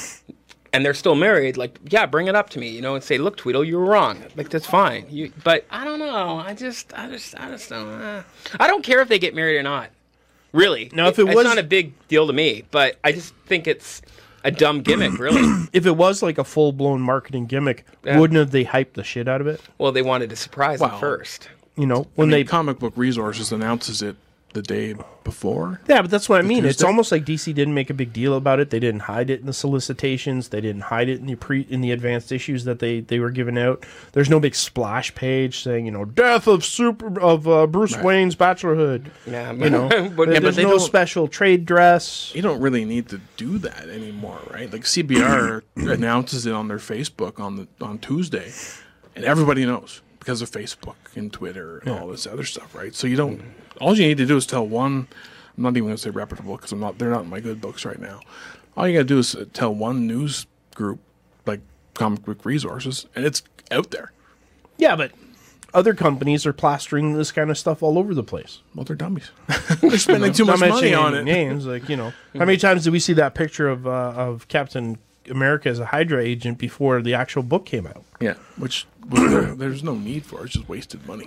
and they're still married. Bring it up to me, and say, "Look, Tweedle, you were wrong." That's fine. But I don't know. I just don't. I don't care if they get married or not. Really. Now, if it's not a big deal to me, but I just think it's a dumb gimmick, really. If it was like a full-blown marketing gimmick, wouldn't have they hyped the shit out of it? Well, they wanted to surprise them first. Comic Book Resources announces it the day before. Yeah, but that's what I mean. It's Tuesday? almost like DC didn't make a big deal about it. They didn't hide it in the solicitations. They didn't hide it in the advanced issues that they were giving out. There's no big splash page saying, death of Bruce Wayne's bachelorhood. Yeah, There's no special trade dress. You don't really need to do that anymore, right? Like CBR announces it on their Facebook on Tuesday, and everybody knows because of Facebook and Twitter and all this other stuff, right? So you don't. All you need to do is tell one. I'm not even going to say reputable because they're not in my good books right now. All you got to do is tell one news group like Comic Book Resources, and it's out there. Yeah, but other companies are plastering this kind of stuff all over the place. Well, they're dummies. They're spending too much money on it. Names, how many times did we see that picture of Captain America as a Hydra agent before the actual book came out? Yeah, which there's no need for. It's just wasted money.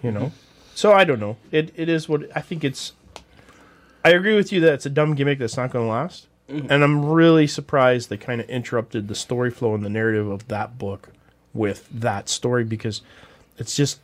So I don't know. It is what I think it's. I agree with you that it's a dumb gimmick that's not going to last, and I'm really surprised they kind of interrupted the story flow and the narrative of that book with that story because it just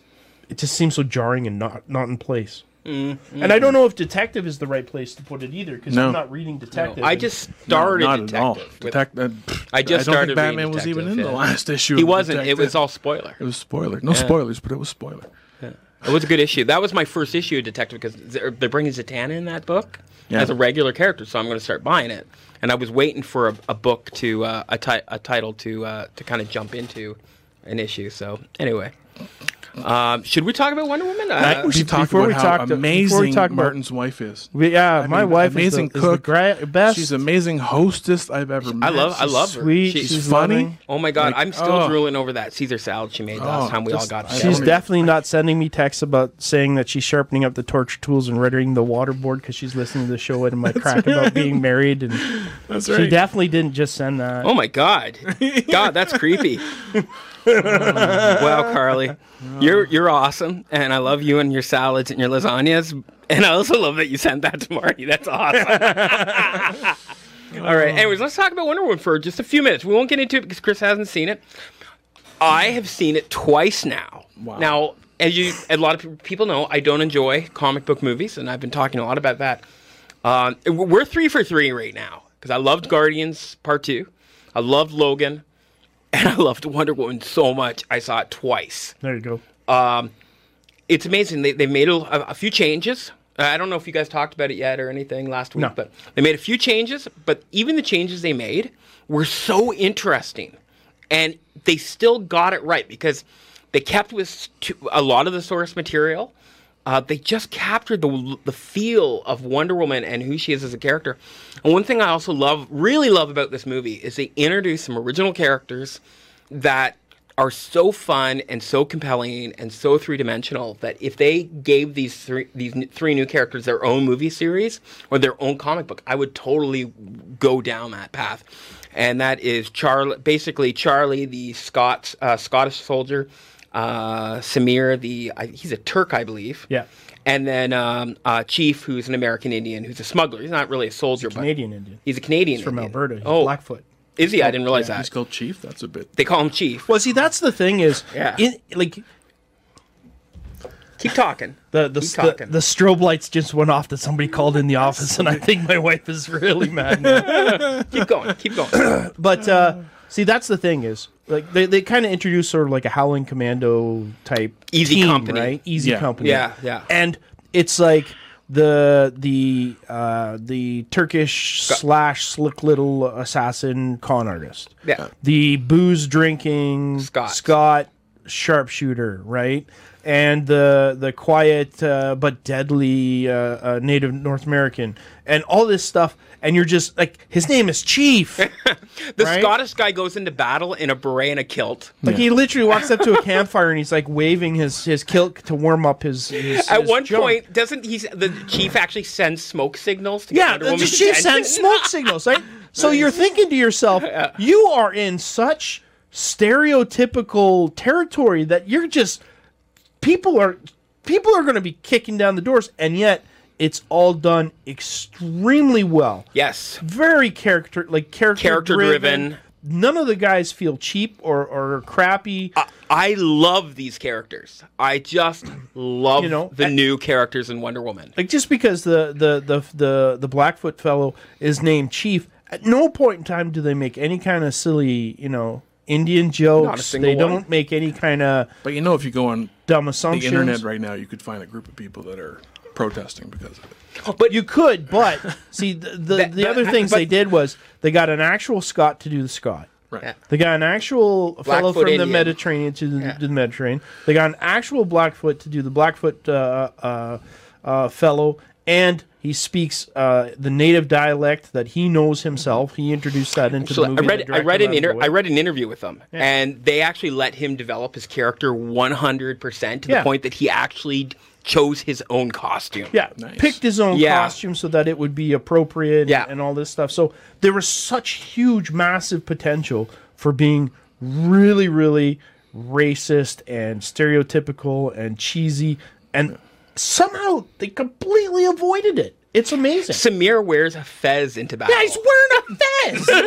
seems so jarring and not in place. And I don't know if Detective is the right place to put it either because I'm not reading Detective. I just started not Detective. at all. I just don't started think Batman reading was even in Detective, the last issue. He of wasn't. Detective. It was all spoiler. It was spoiler. No spoilers, but it was spoiler. It was a good issue. That was my first issue of Detective because they're bringing Zatanna in that book as a regular character, so I'm going to start buying it. And I was waiting for a book to a title to kind of jump into an issue. So anyway, should we talk about Wonder Woman? We should talk before about we how talk- amazing before we talk about- Martin's wife is. My wife amazing is cook. the best. She's an amazing hostess I've ever met. I love her. Sweet. She's funny. loving. Oh my God, Like, I'm still drooling over that Caesar salad she made last time we all just- got I together. She's don't definitely not sending me texts about saying that she's sharpening up the torture tools and readying the waterboard because she's listening to the show and my crack about being married. And That's she right. definitely didn't just send that. Oh my God, God, that's creepy. Well, Carly, you're awesome, and I love you and your salads and your lasagnas, and I also love that you sent that to Marty. That's awesome. All right. Anyways, let's talk about Wonder Woman for just a few minutes. We won't get into it because Chris hasn't seen it. I have seen it twice now. Wow. Now, as a lot of people know, I don't enjoy comic book movies, and I've been talking a lot about that. We're 3 for 3 right now because I loved Guardians Part 2. I loved Logan. And I loved Wonder Woman so much, I saw it twice. There you go. It's amazing. They made a few changes. I don't know if you guys talked about it yet or anything last week, No. but they made a few changes. But even the changes they made were so interesting. And they still got it right because they kept with a lot of the source material. They just captured the feel of Wonder Woman and who she is as a character. And one thing I also really love about this movie is they introduced some original characters that are so fun and so compelling and so three-dimensional that if they gave these three new characters their own movie series or their own comic book, I would totally go down that path. And that is Charlie, the Scottish soldier, Samir, he's a Turk, I believe. Yeah. And then Chief, who's an American Indian, who's a smuggler. He's not really a soldier, Canadian Indian. He's a Canadian. He's from Indian. Alberta. He's Oh, Blackfoot. is he? I didn't realize He's that. called Chief. That's a bit. They call him Chief. Well, see, that's the thing is, Yeah. Keep talking. the Keep talking. the strobe lights just went off that somebody called in the office, and I think my wife is really mad now. Keep going. Keep going. But see, that's the thing is, like they kind of introduce sort of like a Howling Commando type Easy team, Company. right? Easy Yeah. Company. Yeah, yeah. And it's like the Turkish slash slick little assassin con artist. Yeah. The booze drinking Scott. sharpshooter, right? And the quiet but deadly native North American, and all this stuff. And you're just like, his name is Chief. The right? Scottish guy goes into battle in a beret and a kilt. Like he literally walks up to a campfire and he's like waving his kilt to warm up his At one junk. point, doesn't the chief actually send smoke signals to Yeah, Wonder the Woman's chief attention? sends smoke signals, right? So you're thinking to yourself, you are in such stereotypical territory that you're just people are going to be kicking down the doors, and yet it's all done extremely well. Yes. Very character Character-driven. None of the guys feel cheap or crappy. I love these characters. I just love the new characters in Wonder Woman. Like, just because the Blackfoot fellow is named Chief, at no point in time do they make any kind of silly, Indian jokes. Not a single They one. don't make any kind of But if you go on dumb the assumptions. internet right now, you could find a group of people that are protesting because of it. But you could, but see, the other things they did was they got an actual Scot to do the Scot. Right. Yeah. They got an actual fellow Blackfoot from the Indian. Mediterranean to do the Mediterranean. They got an actual Blackfoot to do the Blackfoot fellow, and he speaks the native dialect that he knows himself. He introduced that into the movie. I read an interview with them, and they actually let him develop his character 100% to the point that he actually chose his own costume. Yeah, Nice. picked his own Yeah. costume so that it would be appropriate Yeah. and all this stuff. So there was such huge, massive potential for being really, really racist and stereotypical and cheesy, and somehow they completely avoided it. It's amazing. Samir wears a fez into battle. Yeah, he's wearing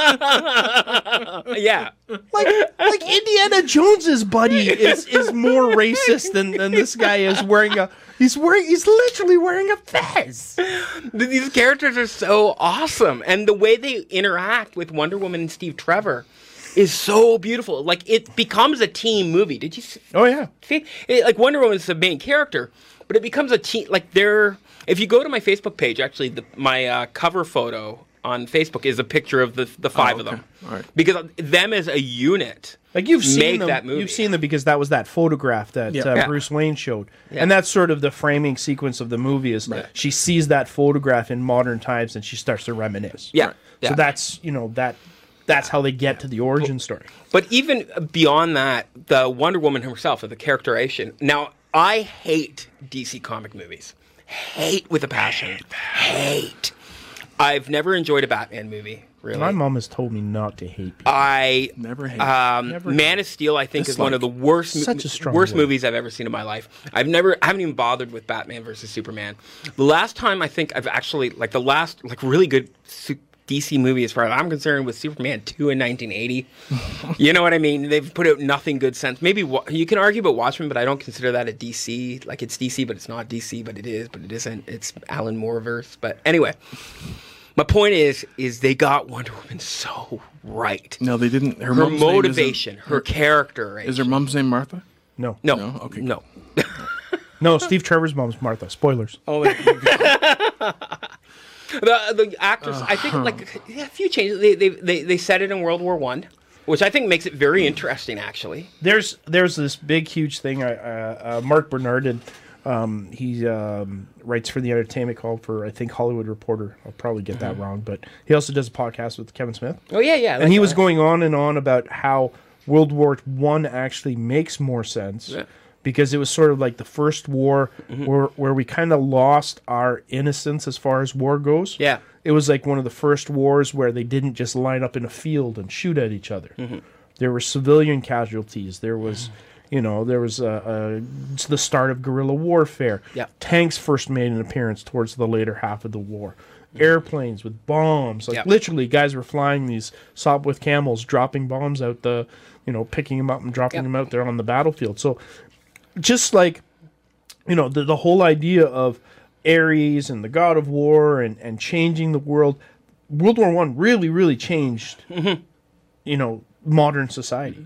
a fez. Yeah. like Indiana Jones's buddy is more racist than this guy is wearing a. He's literally wearing a fez. These characters are so awesome, and the way they interact with Wonder Woman and Steve Trevor is so beautiful. Like, it becomes a team movie. Did you see? Oh yeah. Like, Wonder Woman's the main character, but it becomes a team. Like, if you go to my Facebook page, actually, my cover photo on Facebook is a picture of the five of them. All right. Because them as a unit, Like, you've seen make them, that movie. You've seen them because that was that photograph that Yeah. Bruce Wayne showed, Yeah. and that's sort of the framing sequence of the movie. Is she sees that photograph in modern times and she starts to reminisce. Yeah. So that's that's how they get to the origin story. But even beyond that, the Wonder Woman herself, or the characterization. Now, I hate DC comic movies. Hate with a passion. Hate. I've never enjoyed a Batman movie, really. My mom has told me not to hate people. I Never hate. Never Man of Steel, I think, is one of the Such a strong worst word. movies I've ever seen in my life. I haven't even bothered with Batman versus Superman. The last time I think I've actually, like, the last, like, really good DC movie, as far as I'm concerned, was Superman 2 in 1980. You know what I mean? They've put out nothing good since. Maybe you can argue about Watchmen, but I don't consider that a DC. Like, it's DC, but it's not DC, but it is, but it isn't. It's Alan Moore-verse. But anyway, my point is they got Wonder Woman so right. No, they didn't. Her mom's name motivation, isn't- her character. Is her mom's name Martha? No. No. No? Okay. No. No, Steve Trevor's mom's Martha. Spoilers. Oh, the actress, I think, like, a few changes. They set it in World War I, which I think makes it very interesting, actually. There's this big, huge thing. Mark Bernard did. He writes for the Entertainment Call for, I think, Hollywood Reporter. I'll probably get that wrong, but he also does a podcast with Kevin Smith. Oh, yeah. And he was going on and on about how World War One actually makes more sense. Yeah. Because it was sort of like the first war where we kind of lost our innocence as far as war goes. Yeah. It was like one of the first wars where they didn't just line up in a field and shoot at each other. There were civilian casualties. There was, there was the start of guerrilla warfare. Yeah. Tanks first made an appearance towards the later half of the war. Airplanes with bombs. Like literally guys were flying these Sopwith Camels, dropping bombs out picking them up and dropping them out there on the battlefield. So just like, the whole idea of Ares and the god of war and changing the world, World War One really, really changed, modern society.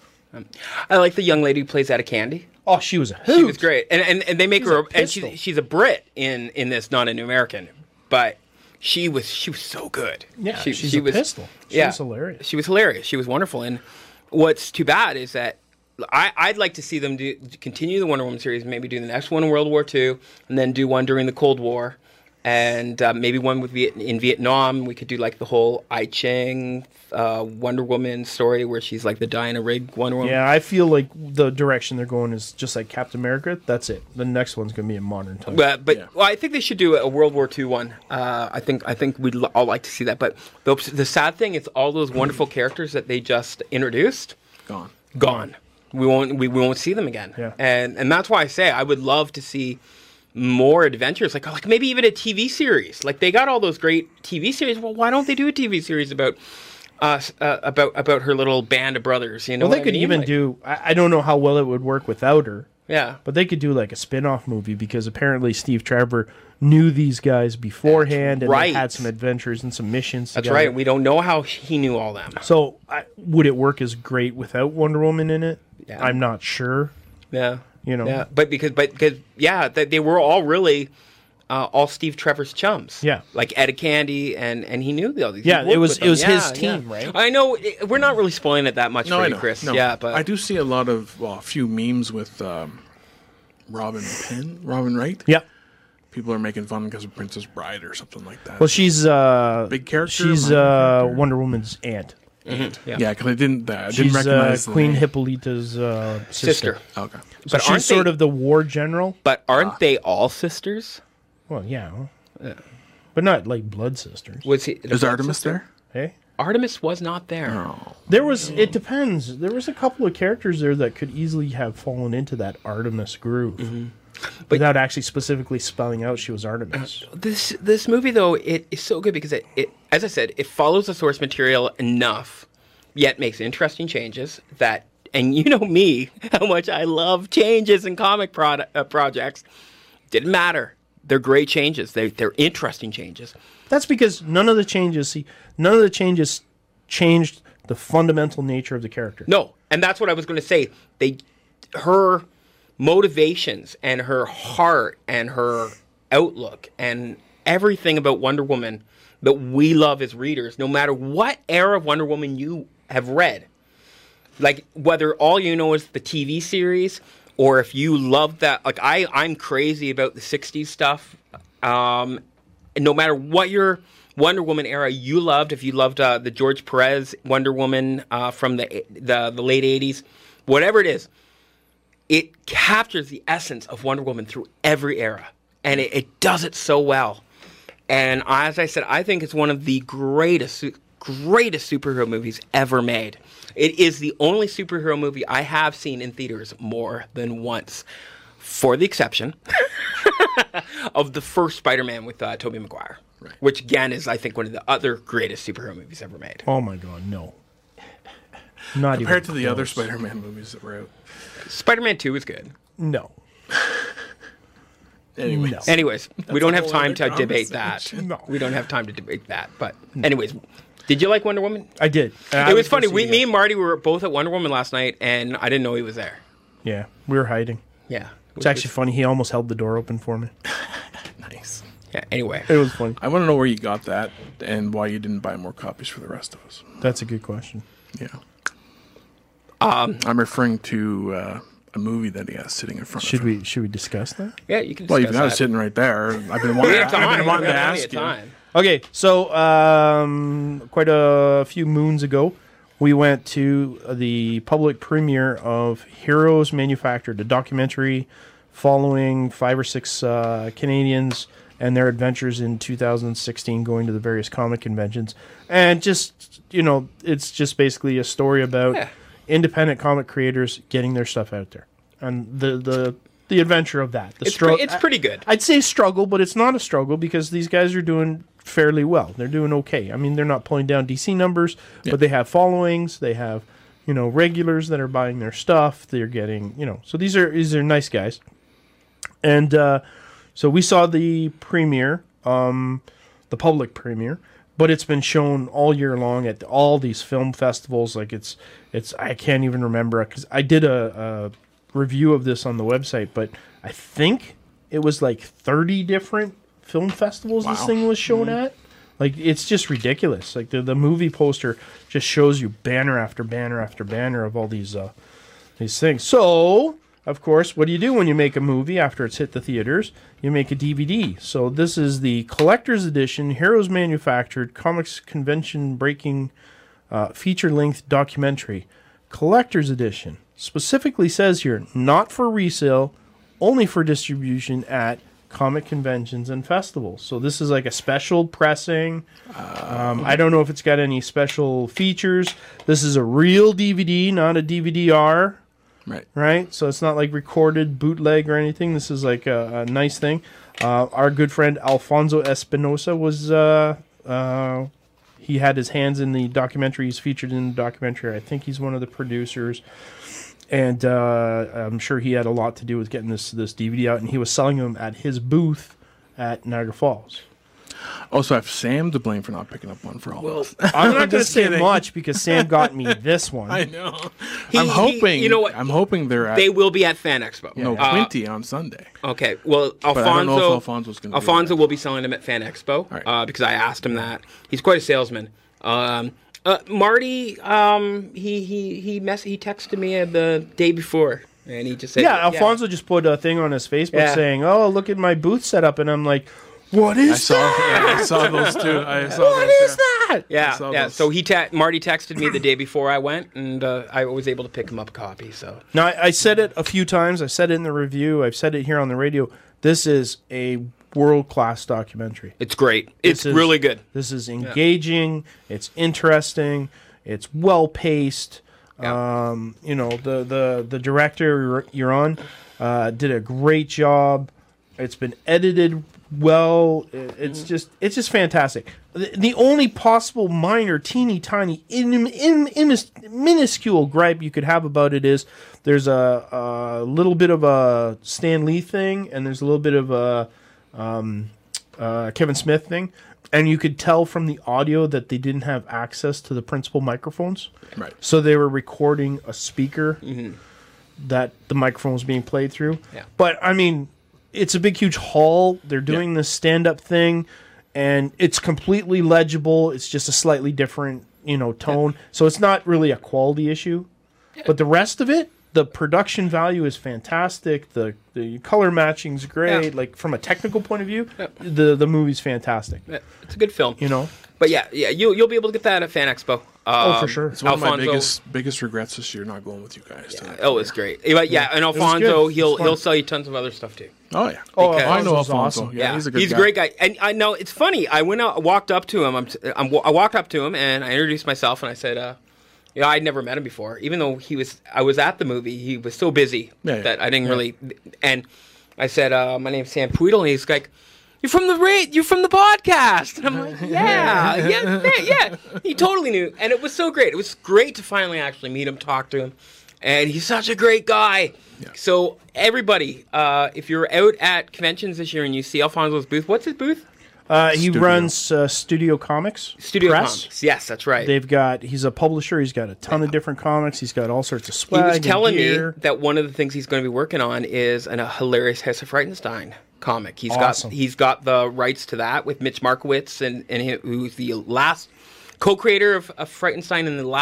I like the young lady who plays Etta Candy. Oh, she was a hoot. She was great, and they make her, and pistol. she's a Brit in this, not an American, but she was so good. Yeah, she was pistol. She was hilarious. She was hilarious. She was wonderful. And what's too bad is that I'd like to see them continue the Wonder Woman series, maybe do the next one in World War II, and then do one during the Cold War, and maybe one with in Vietnam. We could do like the whole I Ching Wonder Woman story where she's like the Diana Rigg Wonder Woman. Yeah, I feel like the direction they're going is just like Captain America. That's it. The next one's going to be in modern times. Well, I think they should do a World War II one. I think we'd all like to see that. But the sad thing is all those wonderful characters that they just introduced, gone. We won't see them again. Yeah. And that's why I say I would love to see more adventures, like maybe even a TV series. Like they got all those great TV series. Well, why don't they do a TV series about her little band of brothers? Well, they could even do. I don't know how well it would work without her. Yeah. But they could do like a spin-off movie because apparently Steve Trevor knew these guys beforehand and they had some adventures and some missions That's together. right. We don't know how he knew all them. So would it work as great without Wonder Woman in it? Yeah. I'm not sure. Yeah. Yeah. But because they were all really all Steve Trevor's chums. Yeah. Like Etta Candy and he knew all these. Yeah, he it was worked with them. his team, right? I know we're not really spoiling it that much for I you, know. Chris. No. Yeah, but I do see a few memes with Robin Wright. Yep. People are making fun because of Princess Bride or something like that. Well, she's big character. She's minor character? Wonder Woman's aunt. Yeah. Yeah, because I didn't She's recognize the Queen name. Hippolyta's sister. Okay. So But she's aren't sort they- of the war general. But aren't they all sisters? Well, yeah. But not like blood sisters. Was he? Is Artemis there? Hey? Artemis was not there. Oh. There was. It depends. There was a couple of characters there that could easily have fallen into that Artemis groove, without actually specifically spelling out she was Artemis. This movie though it is so good because it as I said it follows the source material enough, yet makes interesting changes that. And you know me, how much I love changes in comic projects. Didn't matter. They're great changes. They're interesting changes. That's because none of the changes changed the fundamental nature of the character. No, and that's what I was going to say. Her motivations and her heart and her outlook and everything about Wonder Woman that we love as readers, no matter what era of Wonder Woman you have read, like whether all you know is the TV series or if you love that, like I'm crazy about the 60s stuff. And no matter what your Wonder Woman era you loved, if you loved the George Perez Wonder Woman from the late 80s, whatever it is, it captures the essence of Wonder Woman through every era. And it does it so well. And as I said, I think it's one of the greatest superhero movies ever made. It is the only superhero movie I have seen in theaters more than once, for the exception of the first Spider-Man with Tobey Maguire, Right. which again is, I think, one of the other greatest superhero movies ever made. Oh my God, no. Not Compared even to the other close. Spider-Man movies that were out. Spider-Man 2 is good. No. Anyways. No. Anyways, we don't a have whole time other to debate that. conversation. No. We don't have time to debate that. But anyways, did you like Wonder Woman? I did. It was funny. Me and Marty were both at Wonder Woman last night, and I didn't know he was there. Yeah, we were hiding. Yeah. It's actually funny. He almost held the door open for me. Nice. Yeah, anyway. It was funny. I want to know where you got that and why you didn't buy more copies for the rest of us. That's a good question. Yeah. I'm referring to a movie that he has sitting in front Should of him. we discuss that? Yeah, you can Well, you've discuss got it that. sitting right there. I've been wanting, We have time. I've been wanting We to have plenty ask of you. time. Okay, so quite a few moons ago, we went to the public premiere of Heroes Manufactured, a documentary following 5 or 6 Canadians and their adventures in 2016 going to the various comic conventions. And just, it's just basically a story about independent comic creators getting their stuff out there. And the adventure of that. It's pretty good. I'd say struggle, but it's not a struggle because these guys are doing fairly well. They're doing okay. I mean, they're not pulling down DC numbers, but they have followings. They have, regulars that are buying their stuff. They're getting, so these are nice guys. And so we saw the premiere, the public premiere, but it's been shown all year long at all these film festivals. Like it's I can't even remember because I did a review of this on the website, but I think it was like 30 different film festivals this thing was shown at. Like, it's just ridiculous. Like, the movie poster just shows you banner after banner after banner of all these things. So, of course, what do you do when you make a movie after it's hit the theaters? You make a DVD. So this is the collector's edition, Heroes Manufactured, comics convention breaking feature-length documentary. Collector's edition. Specifically says here, not for resale, only for distribution at comic conventions and festivals. So this is like a special pressing. I don't know if it's got any special features. This is a real DVD, not a DVD-R. Right? So it's not like recorded bootleg or anything. This is like a nice thing. Our good friend Alfonso Espinosa was... he had his hands in the documentary. He's featured in the documentary. I think he's one of the producers. And I'm sure he had a lot to do with getting this DVD out. And he was selling them at his booth at Niagara Falls. Also, I have Sam to blame for not picking up one for all of us. I'm not going to say much because Sam got me this one. I know. I'm hoping. You know what? I'm hoping they will be at Fan Expo. No, Quinty on Sunday. Okay. Well, I don't know if Alfonso's going to. Alfonso will be selling them at Fan Expo because I asked him that. He's quite a salesman. Marty, he texted me the day before, and he just said, Alfonso just put a thing on his Facebook saying, "Oh, look at my booth setup," and I'm like, "What is that?" I saw those too. What is that? Yeah. So Marty texted me the day before I went, and I was able to pick him up a copy. So now I said it a few times. I said it in the review. I've said it here on the radio. This is a world-class documentary. It's great. It's really good. This is engaging. It's interesting. It's well-paced. Yeah. The director you're on did a great job. It's been edited well. It's just fantastic. The only possible minor, teeny tiny, minuscule gripe you could have about it is there's a little bit of a Stan Lee thing, and there's a little bit of a Kevin Smith thing, and you could tell from the audio that they didn't have access to the principal microphones. Right. So they were recording a speaker that the microphone was being played through. Yeah. But I mean, it's a big, huge hall. They're doing this stand-up thing, and it's completely legible. It's just a slightly different, tone. So it's not really a quality issue. Yeah. But the rest of it, the production value is fantastic. The color matching's great. Yeah. Like from a technical point of view, the movie's fantastic. Yeah. It's a good film. But you'll be able to get that at Fan Expo. For sure. It's one of my biggest regrets this year not going with you guys. Yeah. It's great. And Alfonso, he'll sell you tons of other stuff too. Oh yeah. I know Alfonso. Awesome. Yeah, he's a great guy. And I know it's funny. I went out, walked up to him. I walked up to him and I introduced myself and I said, I'd never met him before. Even though I was at the movie, he was so busy that I didn't really. And I said, "My name's Sam Tweedle," and he's like, "You're from the podcast." And I'm like, "Yeah." He totally knew, and it was so great. It was great to finally actually meet him, talk to him, and he's such a great guy. Yeah. So everybody, if you're out at conventions this year and you see Alfonso's booth, what's his booth? He runs Studio Comics. Comics. Yes, that's right. He's a publisher. He's got a ton of different comics. He's got all sorts of swag. He was telling me that one of the things he's going to be working on is a hilarious Hesse Frightenstein comic. He's got the rights to that with Mitch Markowitz and who's the last co-creator of Frightenstein and the last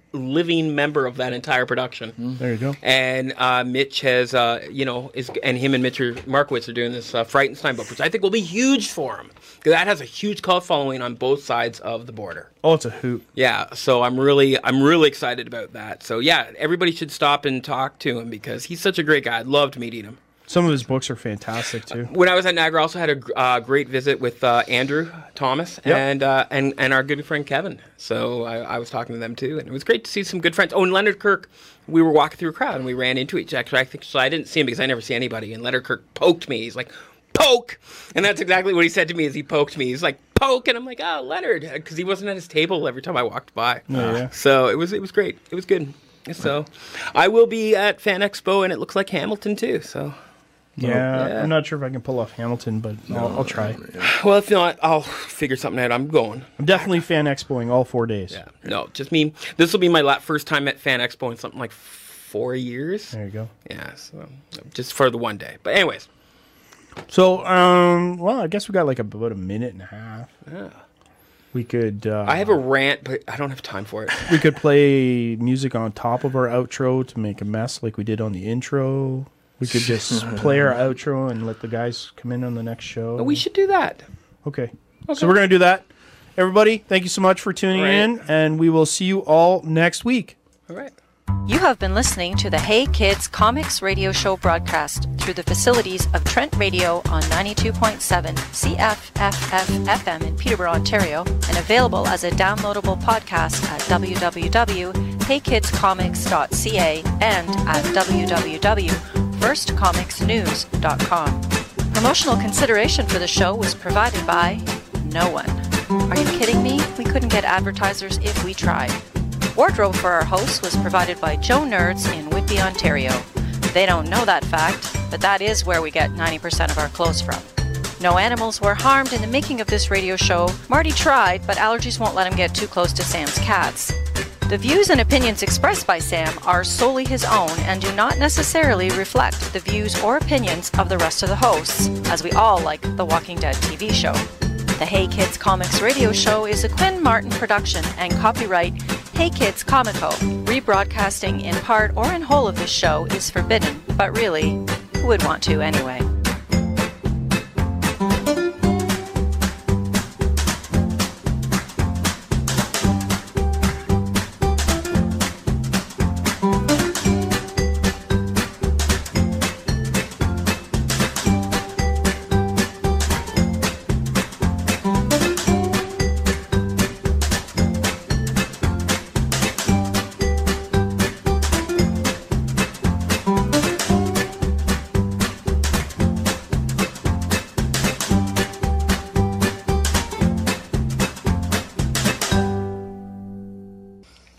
living member of that entire production. There you go. And Mitch has, and him and Mitch Markowitz are doing this Frightenstein book, which I think will be huge for him. Because that has a huge cult following on both sides of the border. Oh, it's a hoot. Yeah, so I'm really excited about that. So yeah, everybody should stop and talk to him because he's such a great guy. I loved meeting him. Some of his books are fantastic too. When I was at Niagara, I also had a great visit with Andrew Thomas and our good friend Kevin. So I was talking to them too, and it was great to see some good friends. Oh, and Leonard Kirk, we were walking through a crowd and we ran into each other. I didn't see him because I never see anybody. And Leonard Kirk poked me. He's like, "Poke," and that's exactly what he said to me as he poked me. He's like, "Poke," and I'm like, "Oh, Leonard," because he wasn't at his table every time I walked by. Yeah. So it was great. It was good. So I will be at Fan Expo, and it looks like Hamilton too. So. Yeah, I'm not sure if I can pull off Hamilton, but I'll try. Well, if not, I'll figure something out. I'm going. I'm definitely Fan Expoing all 4 days. Yeah. No, just me. This will be my first time at Fan Expo in something like 4 years. There you go. Yeah, so just for the one day. But anyways. So, I guess we got like about a minute and a half. Yeah. We could... I have a rant, but I don't have time for it. We could play music on top of our outro to make a mess like we did on the intro. We could just play our outro and let the guys come in on the next show. We should do that. Okay. So we're going to do that. Everybody, thank you so much for tuning in, and we will see you all next week. All right. You have been listening to the Hey Kids Comics Radio Show broadcast through the facilities of Trent Radio on 92.7 CFFF-FM in Peterborough, Ontario, and available as a downloadable podcast at www.heykidscomics.ca and at www.firstcomicsnews.com. Promotional consideration for the show was provided by no one. Are you kidding me? We couldn't get advertisers if we tried. Wardrobe for our hosts was provided by Joe Nerds in Whitby, Ontario. They don't know that fact, but that is where we get 90% of our clothes from. No animals were harmed in the making of this radio show. Marty tried, but allergies won't let him get too close to Sam's cats. The views and opinions expressed by Sam are solely his own and do not necessarily reflect the views or opinions of the rest of the hosts, as we all like The Walking Dead TV show. The Hey Kids Comics Radio Show is a Quinn Martin production and copyright Hey Kids Comico. Rebroadcasting in part or in whole of this show is forbidden, but really, who would want to anyway?